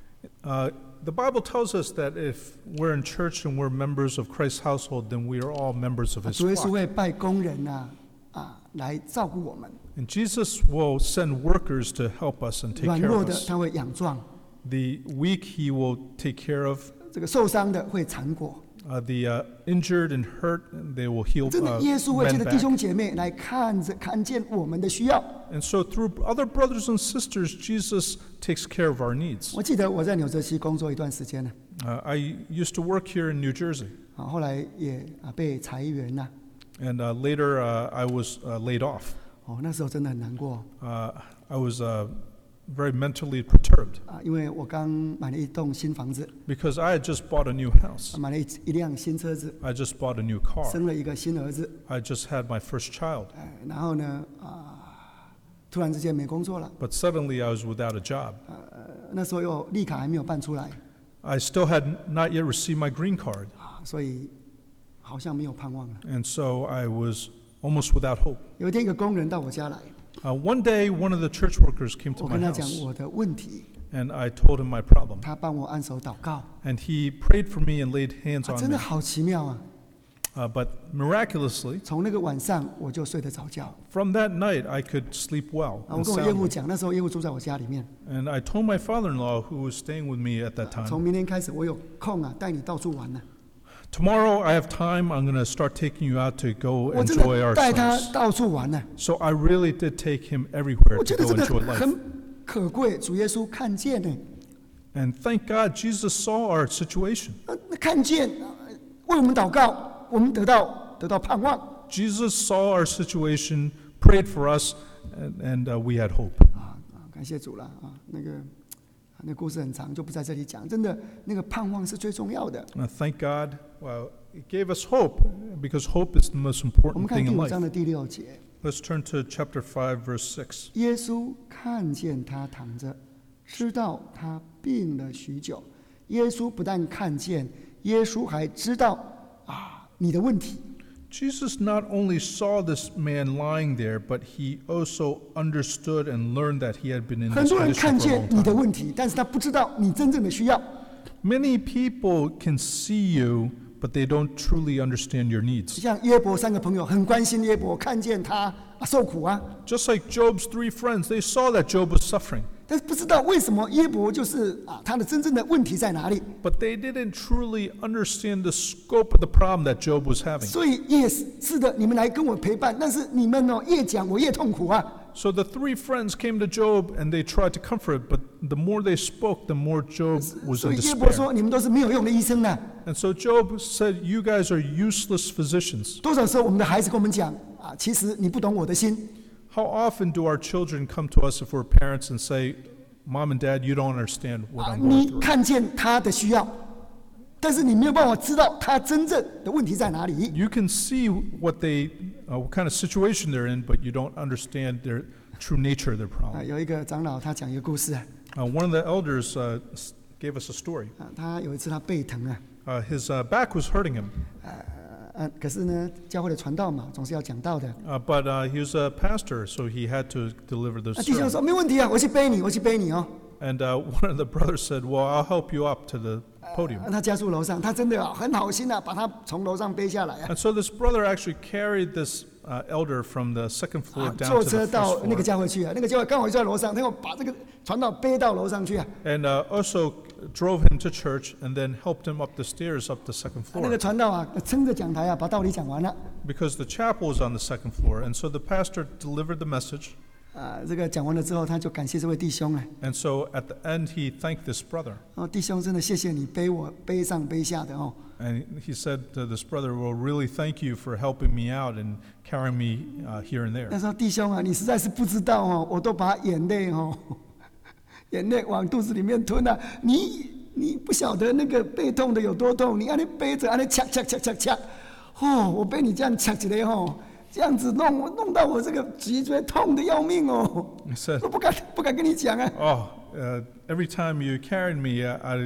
Uh, the Bible tells us that if we're in church and we're members of Christ's household, then we are all members of 啊 His 主耶稣 flock. 会派工人呐、啊，啊，来照顾我们。 And Jesus will send workers to help us and take 软 care 弱 of 的 us. 他会养壮， The weak He will take care of. 这个受伤的会缠裹。 Uh, the uh, injured and hurt, they will heal 真的， uh, 耶稣会借 men 着弟 back. 兄姐妹来看着看见我们的需要。 And so through other brothers and sisters, Jesus takes care of our needs. 我记得我在纽泽西工作一段时间呢， Uh, I used to work here in New Jersey. 啊，后来也啊被裁员呐、 And uh, later, uh, I was uh, laid off. 哦，那时候真的很难过 Uh, I was uh, very mentally perturbed 啊，因为我刚买了一栋新房子， because I had just bought a new house. 买了一一辆新车子， I just bought a new car. 生了一个新儿子， I just had my first child. 哎，然后呢啊，突然之间没工作了， But suddenly, I was without a job. 呃，那时候又绿卡还没有办出来 I still had not yet received my green card. 啊，所以好像没有盼望了。 And so I was almost without hope. 有一天，一个工人到我家来， Uh, one day, one of the church workers came to 我 my 跟他讲 house, 我的问题， and I told him my problem. 他帮我按手祷告， And he prayed for me and laid hands 啊， on 真 me. 的好奇妙啊！ Uh, but miraculously, 从那个晚上我就睡得着觉。 from that night, I could sleep well 啊，我 and 跟我岳父 soundly. 讲，那时候岳父住在我家里面， And I told my father-in-law, who was staying with me at that 从 time, 明天开始我有空啊，带你到处玩呢、 tomorrow I have time, I'm going to start taking you out to go 我真 enjoy 的 our 带他 sons. 到处玩呢、 So I really did take him everywhere 我 to 觉得 go 这个 enjoy life. 很可贵，主耶稣看见呢、 And thank God Jesus saw our situation. 呃那看见呃为我们祷告，我们得到得到盼望 Jesus saw our situation, prayed for us, and, and uh, we had hope. 啊啊！感谢主了啊！那个啊那故事很长，就不在这里讲。真的，那个盼望是最重要的。 Uh, thank God. Well, it gave us hope because hope is the most 我们 important 看 thing 第 in 五 life. 章的第六节， Let's turn to chapter five, verse six. 耶稣看见他躺着，知道他病了许久。耶稣不但看见，耶稣还知道啊你的问题。 Jesus not only saw this man lying there, but he also understood and learned that he had been in 很 this 多人 condition 看 for a 见 long 你的 time. 问题，但是他不知道你真正的需要。 Many people can see you, but they don't truly understand your needs. 像约伯三个朋友很关心约伯，看见他啊受苦啊， Just like Job's three friends, they saw that Job was suffering, 但是不知道为什么约伯就是啊他的真正的问题在哪里。 but they didn't truly understand the scope of the problem that Job was having. 所以 yes 是的，你们来跟我陪伴，但是你们哦越讲我越痛苦啊。 So the three friends came to Job and they tried to comfort, but the more they spoke, the more Job was 所 in 以约伯 despair. 说你们都是没有用的医生呐、 And so Job said, "You guys are useless physicians." 多少时候我们的孩子跟我们讲啊，其实你不懂我的心。 How often do our children come to us if we're parents and say, "Mom and Dad, you don't understand what 啊 I'm going 你 through." 看见他的需要，但是你没有办法知道他真正的问题在哪里。 You can see what they, uh, what kind of situation they're in, but you don't understand their true nature of their 啊， problem. 有一个长老他讲一个故事啊， Uh, one of the elders uh, s- gave us a story. 啊他有一次他背疼啊， Uh, his uh, back was hurting him, 呃，可是呢，教会的传道嘛，总是要讲道的。 uh, but uh, he was a pastor, so he had to deliver the 那弟兄 sermon. 说没问题啊，我去背你，我去背你哦。 And uh, one of the brothers said, "Well, I'll help you up to the podium." 他家住楼上，他真的啊很好心啊，把他从楼上背下来啊， And so this brother actually carried this uh, elder from the second floor 啊 down 坐 to 车 the 到 first 那个 floor, 教会去啊，那个教会刚好就在楼上，他要把这个传道背到楼上去啊。 and uh, also drove him to church and then helped him up the stairs up the second 那个 floor 传道啊，撑着讲台啊，把道理讲完了 because the chapel was on the second floor. And so the pastor delivered the message. 啊，这个讲完了之后，他就感谢这位弟兄啊， And so at the end, he thanked this brother. 哦，弟兄真的谢谢你背我背上背下的哦。 And he said to this brother, "Well, really thank you for helping me out and carrying me uh, here and 他 there." 说弟兄啊，你实在是不知道哦，我都把眼泪哦，眼泪往肚子里面吞了、你你不晓得那个背痛的有多痛，你按那背着，按那掐掐掐掐掐，哦，我被你这样掐起来哦，这样子弄我弄到我这个脊椎痛的要命哦， He said, 我不敢不敢跟你讲啊。 "Oh, uh, every time you carried me, uh, I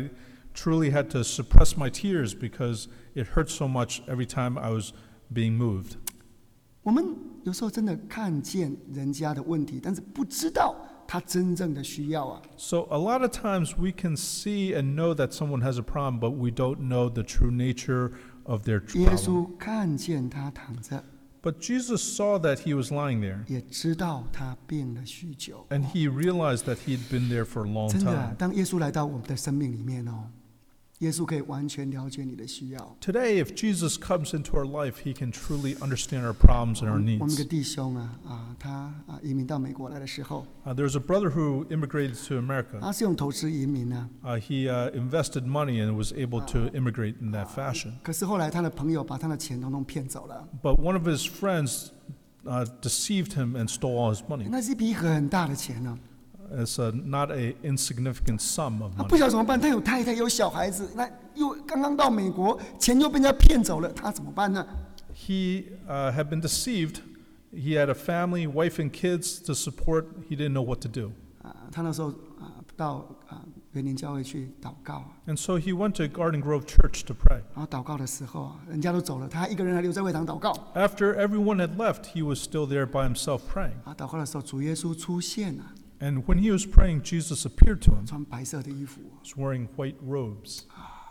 truly had to suppress my tears because it hurt so much every time I was being moved. 我们有时候真的看见人家的问题，但是不知道他真正的需要啊。 So a lot of times we can see and know that someone has a problem, but we don't know the true nature of their 耶 problem. 稣看见他躺着， But Jesus saw that he was lying there, 也知道他病了许久。 and he realized that he'd been there for a long 真的啊， time. 当耶稣来到我们的生命里面哦，耶稣可以完全了解你的需要。 Today, if Jesus comes into our life, he can truly understand our problems and our 我们有个 needs. 弟兄啊啊，他啊移民到美国来的时候， Uh, there's a brother who immigrated to America. 他是用投资移民啊， Uh, he uh, invested money and was able to immigrate in that fashion. 可是后来他的朋友把他的钱统统骗走了， But one of his friends uh, deceived him and stole all his money. 那是一笔很大的钱呢、 It's uh, not an insignificant sum of 他不 money. 晓得怎么办，他有太太有小孩子，那又刚刚到美国，钱又被人家骗走了，他怎么办呢？ He uh, had been deceived. He had a family, wife and kids to support. He didn't know what to do. 啊，他那时候啊到啊园林教会去祷告啊， And so he went to Garden Grove Church to pray. 然后祷告的时候啊，人家都走了，他一个人还留在会堂祷告。 After everyone had left, he was still there by himself praying. 啊，祷告的时候，主耶稣出现了， And when he was praying, Jesus appeared to him. 穿白色的衣服， He was wearing white robes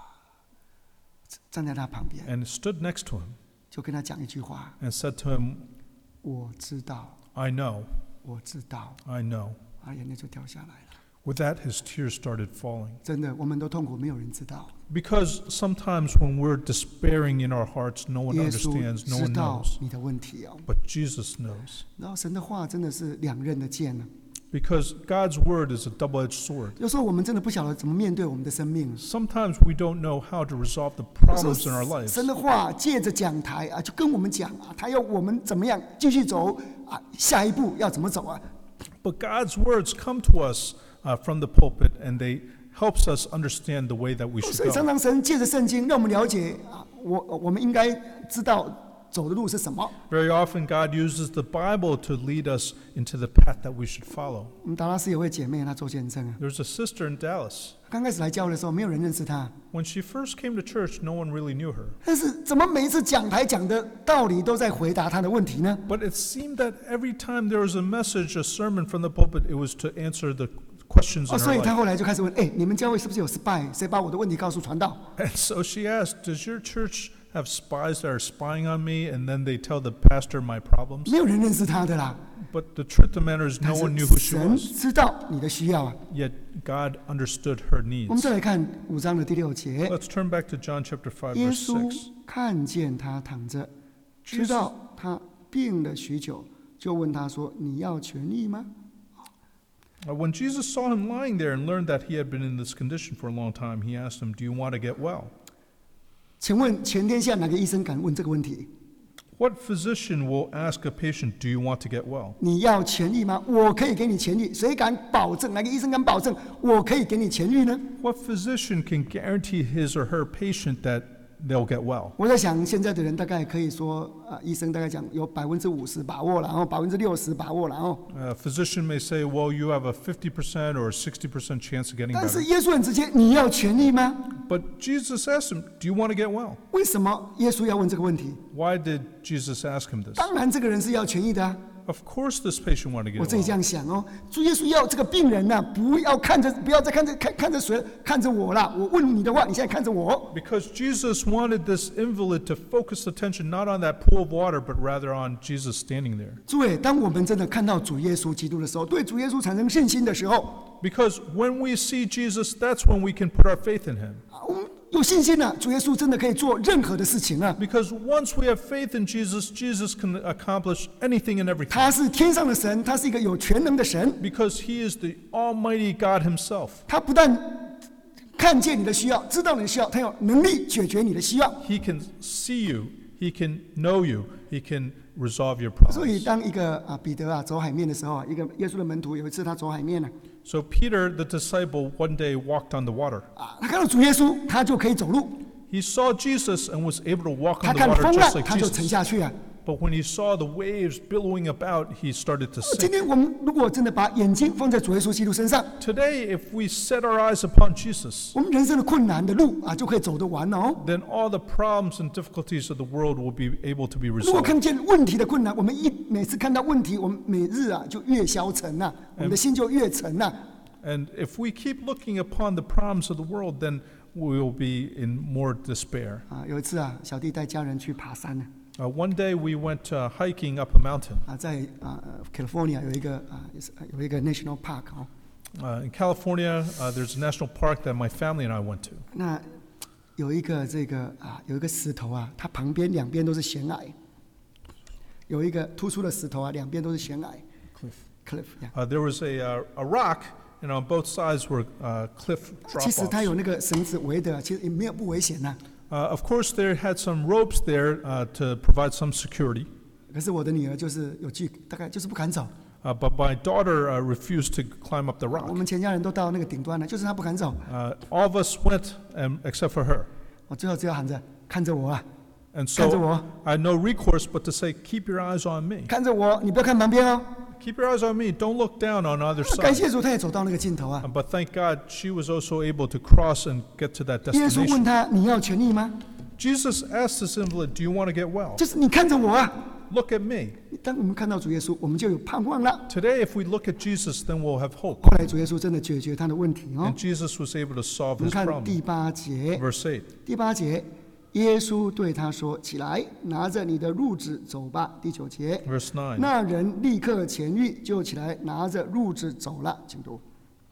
站在他旁边， and stood next to him 就跟他讲一句话： and said to him, 我知道， I know, 我知道。 I know. 啊，眼泪就掉下来了。 With that, his tears started falling. 真的，我们都痛苦，没有人知道。 Because sometimes when we're despairing in our hearts, no one 耶稣 understands, no 知 one 道 knows. 你的问题哦。 But Jesus knows. 然后神的话真的是两刃的剑呢。 Because God's word is a double-edged sword. 有时候我们真的不晓得怎么面对我们的生命。 Sometimes we don't know how to resolve the 有时候 problems in our lives. 神的话借着讲台啊，就跟我们讲啊，他要我们怎么样继续走啊，下一步要怎么走啊？ But God's words come to us uh, from the pulpit, and they helps us understand the way that we 所 should 以常 go. 常神借着圣经让我们了解啊，我我们应该知道走的路是什么。 Very often, God uses the Bible to lead us into the path that we should follow. 我们达拉斯有位姐妹，她做见证啊。 There's a sister in Dallas. 刚开始来教会的时候，没有人认识她， When she first came to church, no one really knew her. 但是怎么每一次讲台讲的道理都在回答她的问题呢？ But it seemed that every time there was a message, a sermon from the pulpit, it was to answer the questions 哦， in 所 her 以她 life. 后来就开始问：哎，你们教会是不是有 spy？ 谁把我的问题告诉传道？ And so she asked, does your church have spies that are spying on me, and then they tell the pastor my problems? 没有人认识她的啦。 But the truth of the matter is, 但 no 是 one knew who she 神 was. 知道你的需要啊。 Yet God understood her 我们 needs. 再来看五章的第六节， Let's turn back to John chapter five, 耶 verse 稣 six. 看见他躺着，知道他病了许久，就问他说：“你要痊愈吗 Uh, When Jesus saw him lying there and learned that he had been in this condition for a long time, he asked him, do you want to get well?？” 请问全天下哪个医生敢问这个问题？ What physician will ask a patient, do you want to get well? 你要痊愈吗？我可以给你痊愈。谁敢保证？哪个医生敢保证我可以给你痊愈呢？ What physician can guarantee his or her patient that they'll get well? 我在想，现在的人大概可以说，啊，医生大概讲有百分之五十把握了，然后百分之六十把握了，然后， A physician may say, well, you have a fifty percent or a sixty percent chance of getting 但是 better. 耶稣很直接，你要痊愈吗？ But Jesus asked him, do you want to get well? 为什么耶稣要问这个问题？ Why did Jesus ask him this? 当然，这个人是要痊愈的啊。 Of course this patient wanted to 我 get 自己这 well. 样想哦，主耶稣要这个病人呐、不要看着，不要再看着看看着谁，看着我啦。我问你的话，你现在看着我。 Because Jesus wanted this invalid to focus attention not on that pool of water, but rather on Jesus standing there. 诸位，当我们真的看到主耶稣基督的时候，对主耶稣产生信心的时候， Because when we see Jesus, that's when we can put our faith in him. 啊我们有信心了、主耶稣真的可以做任何的事情啊。 Because once we have faith in Jesus, Jesus can accomplish anything and everything. 他是天上的神，他是一个有全能的神。 Because he is the Almighty God himself. 他不但看见你的需要，知道你的需要，他有能力解决你的需要。 He can see you, he can know you, he can resolve your 所以， problems. 当一个啊彼得啊走海面的时候啊，一个耶稣的门徒有一次他走海面了 So Peter, the disciple, one day walked on the water. 啊，他看到主耶稣，他就可以走路。 He saw Jesus and was able to walk 他 on the 看 water 风 just 浪， like 他就沉 Jesus. 下去啊。 But when he saw the waves billowing about, he started to 今 sink. 天我们如果真的把眼睛放在主耶稣基督身上， Today, if we set our eyes upon Jesus, 我们人生的困难的路啊就可以走得完哦。 then all the problems and difficulties of the world will be able to be 如果 resolved. 看见问题的困难，我们一每次看到问题，我们每日啊就越消沉呐、我们的心就越沉呐、 And if we keep looking upon the problems of the world, then we will be in more despair. 啊，有一次啊，小弟带家人去爬山呢， Uh, one day we went uh, hiking up a mountain. 啊，在啊呃 California 有一个啊也是有一个 National Park 哦， Uh, in California, uh, there's a national park that my family and I went to. 那有一个这个啊有一个石头啊，它旁边两边都是悬崖，有一个突出的石头啊，两边都是悬崖 cliff， 呀。 Uh, there was a, uh, a rock, and on both sides were uh, cliff 其实它 drop-offs. 有那个绳子围的，其实也没有不危险呐、 Uh, of course, they had some ropes there uh, to provide some security, 可是我的女儿就是有惧，大概就是不敢走。 uh, but my daughter uh, refused to climb up the 我 rock. 们全家人都到那个顶端了，就是她不敢走。 Uh, all of us went, um, except for her. 我最后只有喊着看着我啊， And 看着 so 我， I had no recourse but to say, keep your eyes on me. 看着我，你不要看旁边哦。 Keep your eyes on me. Don't look down on either 感 side. 谢主，她也走到那个尽头啊 Uh,。But thank God she was also able to cross and get to that 耶稣问 destination. 她：“你要痊愈吗 Jesus asked this invalid, do you want to get well?？” 就是你看着我啊。 Look at me. 当我们看到主耶稣，我们就有盼望了。 Today, if we look at Jesus, then we'll have hope. 后来主耶稣真的解决他的问题哦 And。Jesus was able to solve 我们 his 看 problem. 第八节， Verse eight. 第八节，耶稣对他说：“起来，拿着你的褥子走吧。”第九节， Verse nine. 那人立刻痊愈，就起来拿着褥子走了。请读。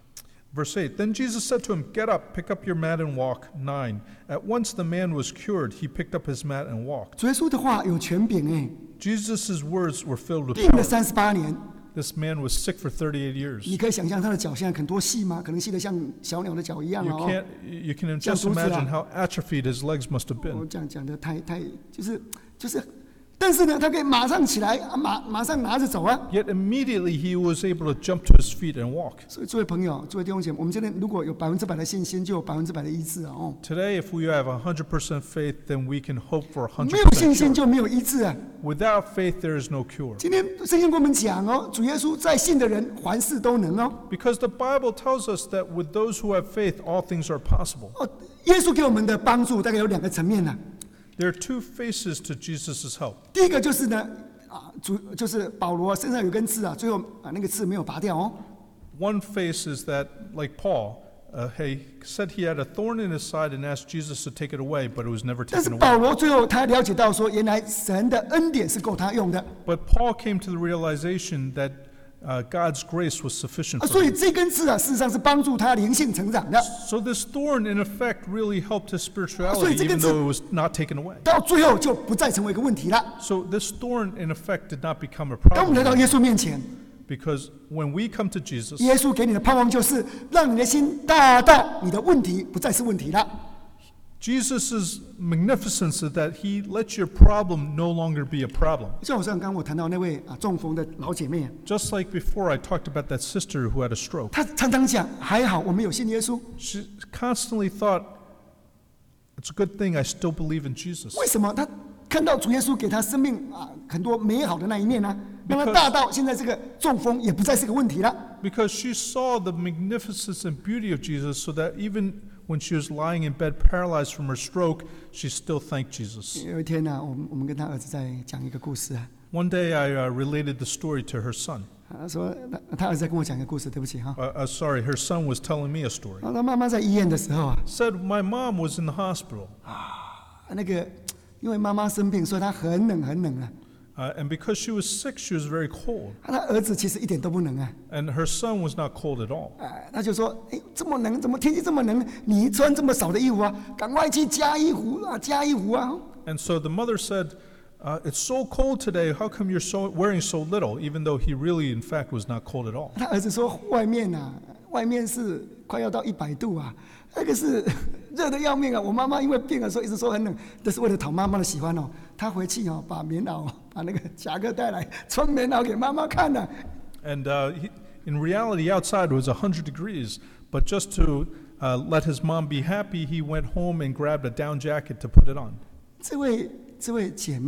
Verse eight. Then Jesus said to him, get up, pick up your mat and walk. nine. At once the man was cured. He picked up his mat and walked. 主耶稣的话有权柄哎， Jesus' words were filled with 病了 power. 三十八年， This man was sick for thirty-eight 你 years. 可以想象他的脚现在很多细吗？可能细得像小鸟的脚一样 You 哦。 can't, you can 像 just 竹子啊。 imagine how atrophied his legs must have 我 been. 这样讲的太太就是就是，但是呢，他可以马上起来，啊马马上拿着走啊。 Yet immediately he was able to jump to his feet and walk. 所以，诸位朋友，诸位弟兄姐妹，我们今天如果有百分之百的信心，就有百分之百的医治啊！哦， Today, if we have one hundred percent faith, then we can hope for 没有信 one hundred percent 心 cure. 就没有医治啊！ Without faith, there is no cure. 今天圣经跟我们讲哦，主耶稣在信的人凡事都能哦。 Because the Bible tells us that with those who have faith, all things are possible. 哦，耶稣给我们的帮助大概有两个层面呢、 There are two faces to Jesus' help. 第一个就是呢，啊，主就是保罗身上有根刺啊，最后啊那个刺没有拔掉哦。 One face is that, like Paul, uh, he said he had a thorn in his side and asked Jesus to take it away, but it was never 但是 taken 保 away. 罗最后他了解到说，原来神的恩典是够他用的 But Paul came to the realization that uh, God's grace was sufficient 啊， for 所以 him. 这根刺啊，事实上是帮助他灵性成长的。 So this thorn, in effect, really helped his 所以 spirituality, 这个 even 字- though it was not taken away. 到最后就不再成为一个问题了。 So this thorn, in effect, did not become a 当我们来 problem 到耶稣面前， because when we come to Jesus, 耶稣给你的盼望就是让你的心大到你的问题不再是问题了。 Jesus' magnificence is that he lets your problem no longer be a problem. 就好像刚刚我谈到那位啊中风的老姐妹啊， Just like before, I talked about that sister who had a stroke. 她常常讲还好我们有信耶稣， She constantly thought, it's a good thing I still believe in Jesus. 为什么？她看到主耶稣给她生命啊很多美好的那一面呢、让她 Because- 大到现在这个中风也不再是个问题了。 Because she saw the magnificence and beauty of Jesus, so that even when she was lying in bed paralyzed from her stroke, she still thanked Jesus. 有一天呢、我们我们跟她儿子在讲一个故事啊， One day I uh, related the story to her son. 他说他他儿子在跟我讲一个故事，对不起哈。 Uh, uh, sorry, her son was telling me a story. 然后他妈妈在医院的时候啊， Said my mom was in the hospital, 那个因为妈妈生病，所以她很冷很冷啊。 uh, and because she was sick, she was very cold. 啊他儿子其实一点都不冷啊， And her son was not cold at all. 啊，他就说：“哎，这么冷，怎么天气这么冷？你穿这么少的衣服啊？赶快去加衣服啊，加衣服啊！” And so the mother said, uh, it's so cold today, how come you're so wearing so little, even though he really, in fact, was not cold at all. 他儿子说：“外面啊，外面是快要到一百度啊，那个是热的要命啊！我妈妈因为病了，所以一直说很冷，这是为了讨妈妈的喜欢哦。他回去哦，把棉袄、把那个夹克带来，穿棉袄给妈妈看了、 And uh, he, in reality, outside it was one hundred degrees, but just to uh, let his mom be happy, he went home and grabbed a down jacket to put it on. 这位这位姐妹啊，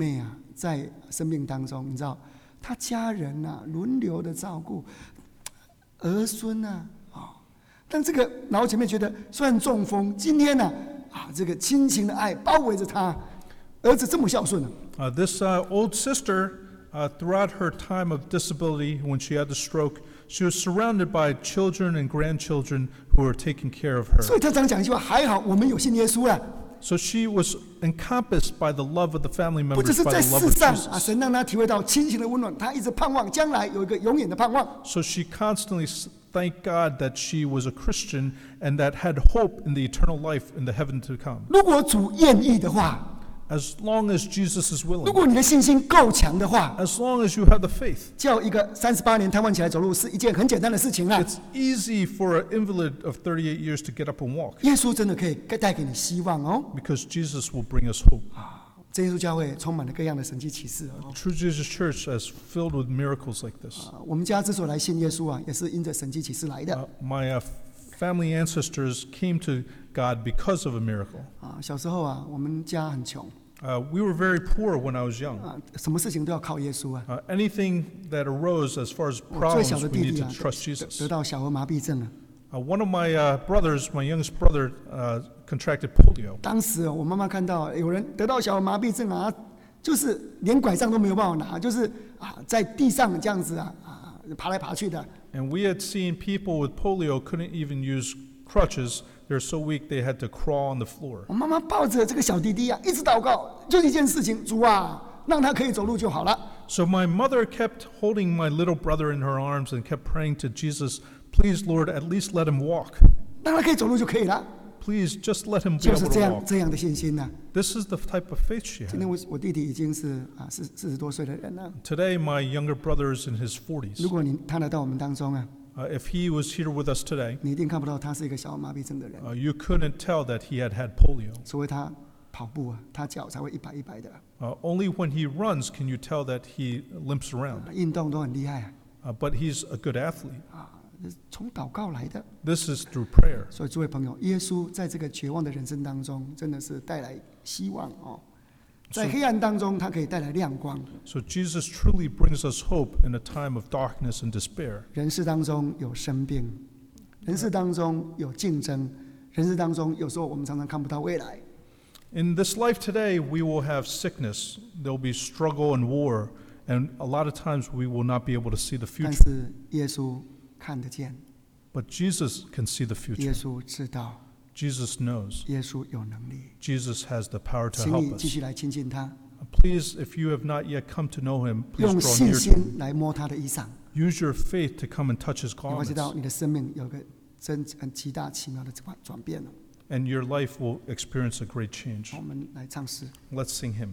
在生命当中，你知道，他家人啊轮流的照顾儿孙啊，啊，但这个老姐妹觉得虽然中风，今天呢啊，这个亲情的爱包围着他，儿子这么孝顺啊。 Uh, this uh, old sister, uh, throughout her time of disability, when she had the stroke, she was surrounded by children and grandchildren who were taking care of her. 所以他常讲一句话：还好我们有信耶稣了。 So she was encompassed by the love of the family 不只 members, 是 by 在 the love 世 of 上 Jesus. 啊，神让他体会到亲情的温暖，他一直盼望将来有一个永远的盼望。 So she constantly thanked God that she was a Christian and that had hope in the eternal life in the heaven to come. 如果主愿意的话， As long as Jesus is 如 willing, 果你的信心够强的话， as long as you have the faith. 叫一个三十八年瘫痪起来走路是一件很简单的事情啦。 It's easy for an invalid of thirty-eight years to get up and walk 耶稣真的可以带给你希望哦。 because Jesus will bring us hope. 真耶稣教会充满了各样的神迹奇事哦。 True Jesus Church is filled with miracles like this. 啊我们家之所以来信耶稣啊，也是因着神迹奇事来的。 Uh, my uh, family ancestors came to God because of a miracle. 啊，小时候啊，我们家很穷 Uh, we were very poor when I was young. 啊，什么事情都要靠耶稣啊。 Uh, anything that arose as far as 我最小 problems, 的 we 弟 need 弟 to 啊， trust 得 Jesus. 得到小儿麻痹症了。 Uh, one of my uh, brothers, my youngest brother, uh, contracted polio. 当时我妈妈看到有人得到小儿麻痹症啊，就是连拐杖都没有办法拿，就是啊在地上这样子啊啊爬来爬去的。 And we had seen people with polio couldn't even use crutches. They're so weak they had to crawl on the floor. 我妈妈抱着这个小弟弟啊，一直祷告，就一件事情，主啊，让他可以走路就好了。 So my mother kept holding my little brother in her arms and kept praying to Jesus, please, Lord, at least let him walk. 让他可以走路就可以了， Please just let him be 就是 able 这 to 样 walk. 这样的信心呐、 This is the type of faith she 今天 had. 我我弟弟已经是啊四四十多岁的人了。 Today, my younger brother is in his 如 forties. 果你他来到我们当中啊， Uh, if he was here with us today, 你一定看不到他是一个小儿麻痹症的人， uh, you couldn't tell that he had had polio. 除非他跑步啊，他脚才会一摆一摆的， Uh, only when he runs can you tell that he limps around. 运动都很厉害 Uh, but he's a good athlete. 啊啊，从祷告来的。 This is through prayer. 所以，诸位朋友，耶稣在这个绝望的人生当中，真的是带来希望哦。在黑暗当中，他可以带来亮光。 So Jesus truly brings us hope in a time of darkness and despair. 人世当中有生病，人世当中有竞争，人世当中有时候我们常常看不到未来。 In this life today, we will have sickness. There'll be struggle and war. And a lot of times we will not be able to see the 但 future. 是耶稣看得见， But Jesus can see the 耶 future. 稣知道， Jesus knows. 耶稣有能力。 Jesus has the power to 请 help 你继 us. 续来亲近他， Please, if you have not yet come to know him, please 用 draw 信 near to him. 心来摸他的衣裳。 Use your faith to come and touch his 你会知道 garments. 你的生命有个真很极大奇妙的转转变了。 And your life will experience a great change. 我们来唱诗， Let's sing him.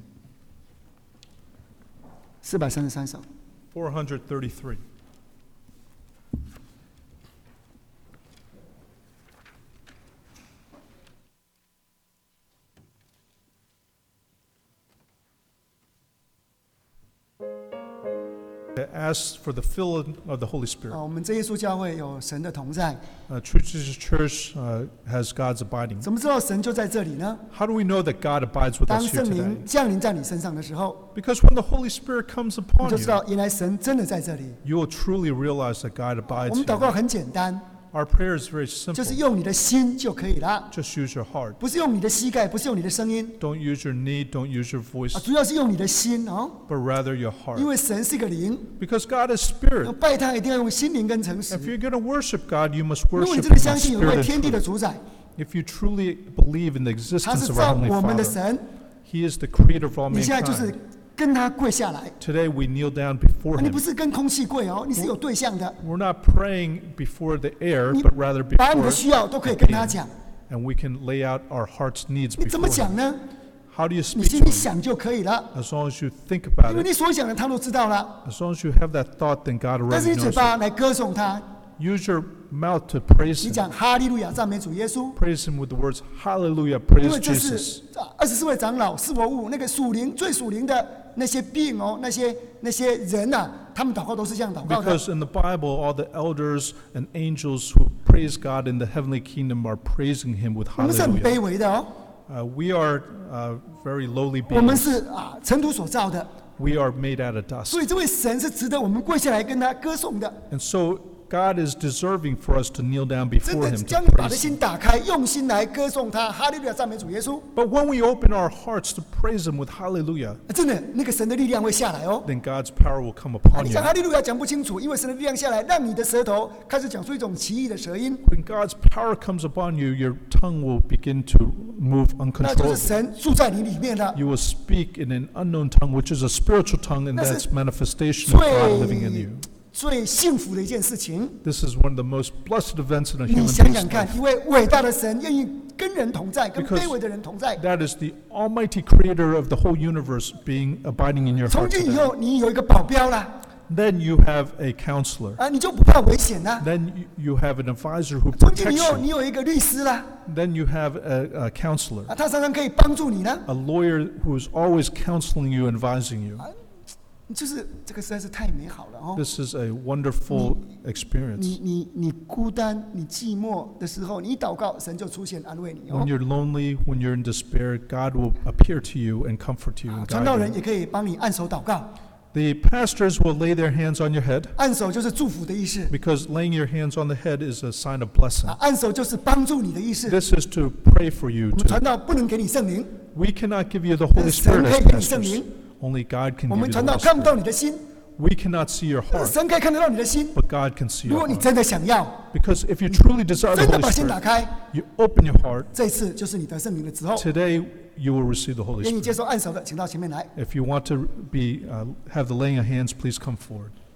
四百三十三首。 four thirty-three. Ask for the filling of the Holy 啊， Spirit. 我们这耶稣教会有神的同在， Uh, True Jesus Church uh, has God's abiding. 怎么知道神就在这里呢？ How do we know that God abides with 当 us here 圣 today? 灵降临在你身上的时候， Because when the Holy Spirit comes 你 upon 就知 you, 道原来神真的在这里。 you will truly realize that God 我 abides 们祷告 here. 很简单， Our prayer is very 就是 simple. 用你的心就可以了， Just use your heart. 不是用你的膝盖，不是用你的声音 Don't use your knee, don't use your voice, 啊，主要是用你的心哦， but rather your 因 heart. 为神是个灵， Because God is 要 spirit. 拜他一定要用心灵跟诚 If 实。 you're going to worship God, you must 如果你 worship 真的 Him 相 in 信有一 spirit 位 and 天地的 truth. 主宰， If you truly believe in the 他 existence 是 of 造 our Heavenly 我们的 Father, 神， He is the creator of all 你现在就是 mankind. 跟他跪下来， Today we kneel down before 啊你不 Him. 是跟空气跪哦，你是有对象的， We're not praying before the air, 你 but rather 把你的 before 需要都可以跟他讲。 and we can lay out our heart's needs 你怎么 before 讲 Him. 呢？ How do you 你 speak 心 to 里 Him? 想就可以了， As long as you think about 因为 it. 你所想的他都知道了。 As long as you have that thought, then God 但是 already 你嘴 knows it. 巴来歌颂他， Use your mouth to praise 你 Him. 讲哈利路亚，赞美主耶稣。 Praise Him with the words, Hallelujah, 因 praise 为这 Jesus. 是二十四位长老是我物那个属灵最属灵的那些病哦，那些那些人呐、啊，他们祷告都是这样祷告的。 Because in the Bible, all the elders and angels who praise God in the heavenly kingdom are praising Him with 我们是很 Hallelujah. 卑微的哦， Uh, we are uh, very lowly 我们 beings. 是啊尘土所造的， We are made out of dust. 所以这位神是值得我们跪下来跟他歌颂的。 And so God is deserving for us to kneel down 真 before 的 him 将 to 你把你的 praise him. 心打开，用心来歌颂他，哈利路亚，赞美主耶稣。 But when we open our hearts to praise him with hallelujah, 真的，那个神的力量会下来哦。 then God's power will come 啊 upon 你 you. 讲哈利路亚讲不清楚，因为神的力量下来，让你的舌头开始讲出一种奇异的舌音， When God's power comes upon you, your tongue will begin to move 那就是 uncontrollably. 神住在你里面了。 You will speak in an unknown tongue, which is a spiritual tongue, and 那是 that's manifestation of God living in 最 you. 最幸福的一件事情。 This is one of the most blessed events in a 你 human 想 being's 想看， life. 一位伟大的神愿意跟人同在，跟 Because 卑微的人同在。 That is the almighty creator of the whole universe being abiding in your 从 heart 今以 today. 后，你有一个保镖啦， Then you have a counselor. 啊，你就不怕危险啦。 Then you- you have an advisor who 从今 protects 以后，你 you. 有一个律师啦， Then you have a, a counselor, 啊，他常常可以帮助你啦。 a lawyer who is always counseling you, advising you. 就是这个实在是太美好了哦。 This is a wonderful experience. 你你你孤单、你寂寞的时候，你一祷告，神就出现安慰你哦 When。you're lonely, when you're in despair, God will appear to you and comfort you 啊 and 传道 guide 人 you. 也可以帮你按手祷告， The pastors will lay their hands on your head 按手就是祝福的意思， because laying your hands on the head is a sign of blessing. 啊，按手就是帮助你的意思。 This is to pray for you. 我们 To, 传道不能给你圣灵， we cannot give you the Holy 神 Spirit 可以 as 给你圣 pastors. 灵， Only God can 我 give 们 you 传 the 道 Holy 看不到 Spirit. 你的心， We cannot see your 但 heart, 是神可以看得到你的心。 but God can see 如 your 果你 heart. 真的想要， Because if you truly desire the 真的 Holy 把心打 Spirit, 开， you open your heart. 这一次就是你得圣灵的时候。 Today, you will receive the Holy 愿意接 Spirit. 受按手的，请到前面来。 If you want to be uh, have the laying of hands, please come forward.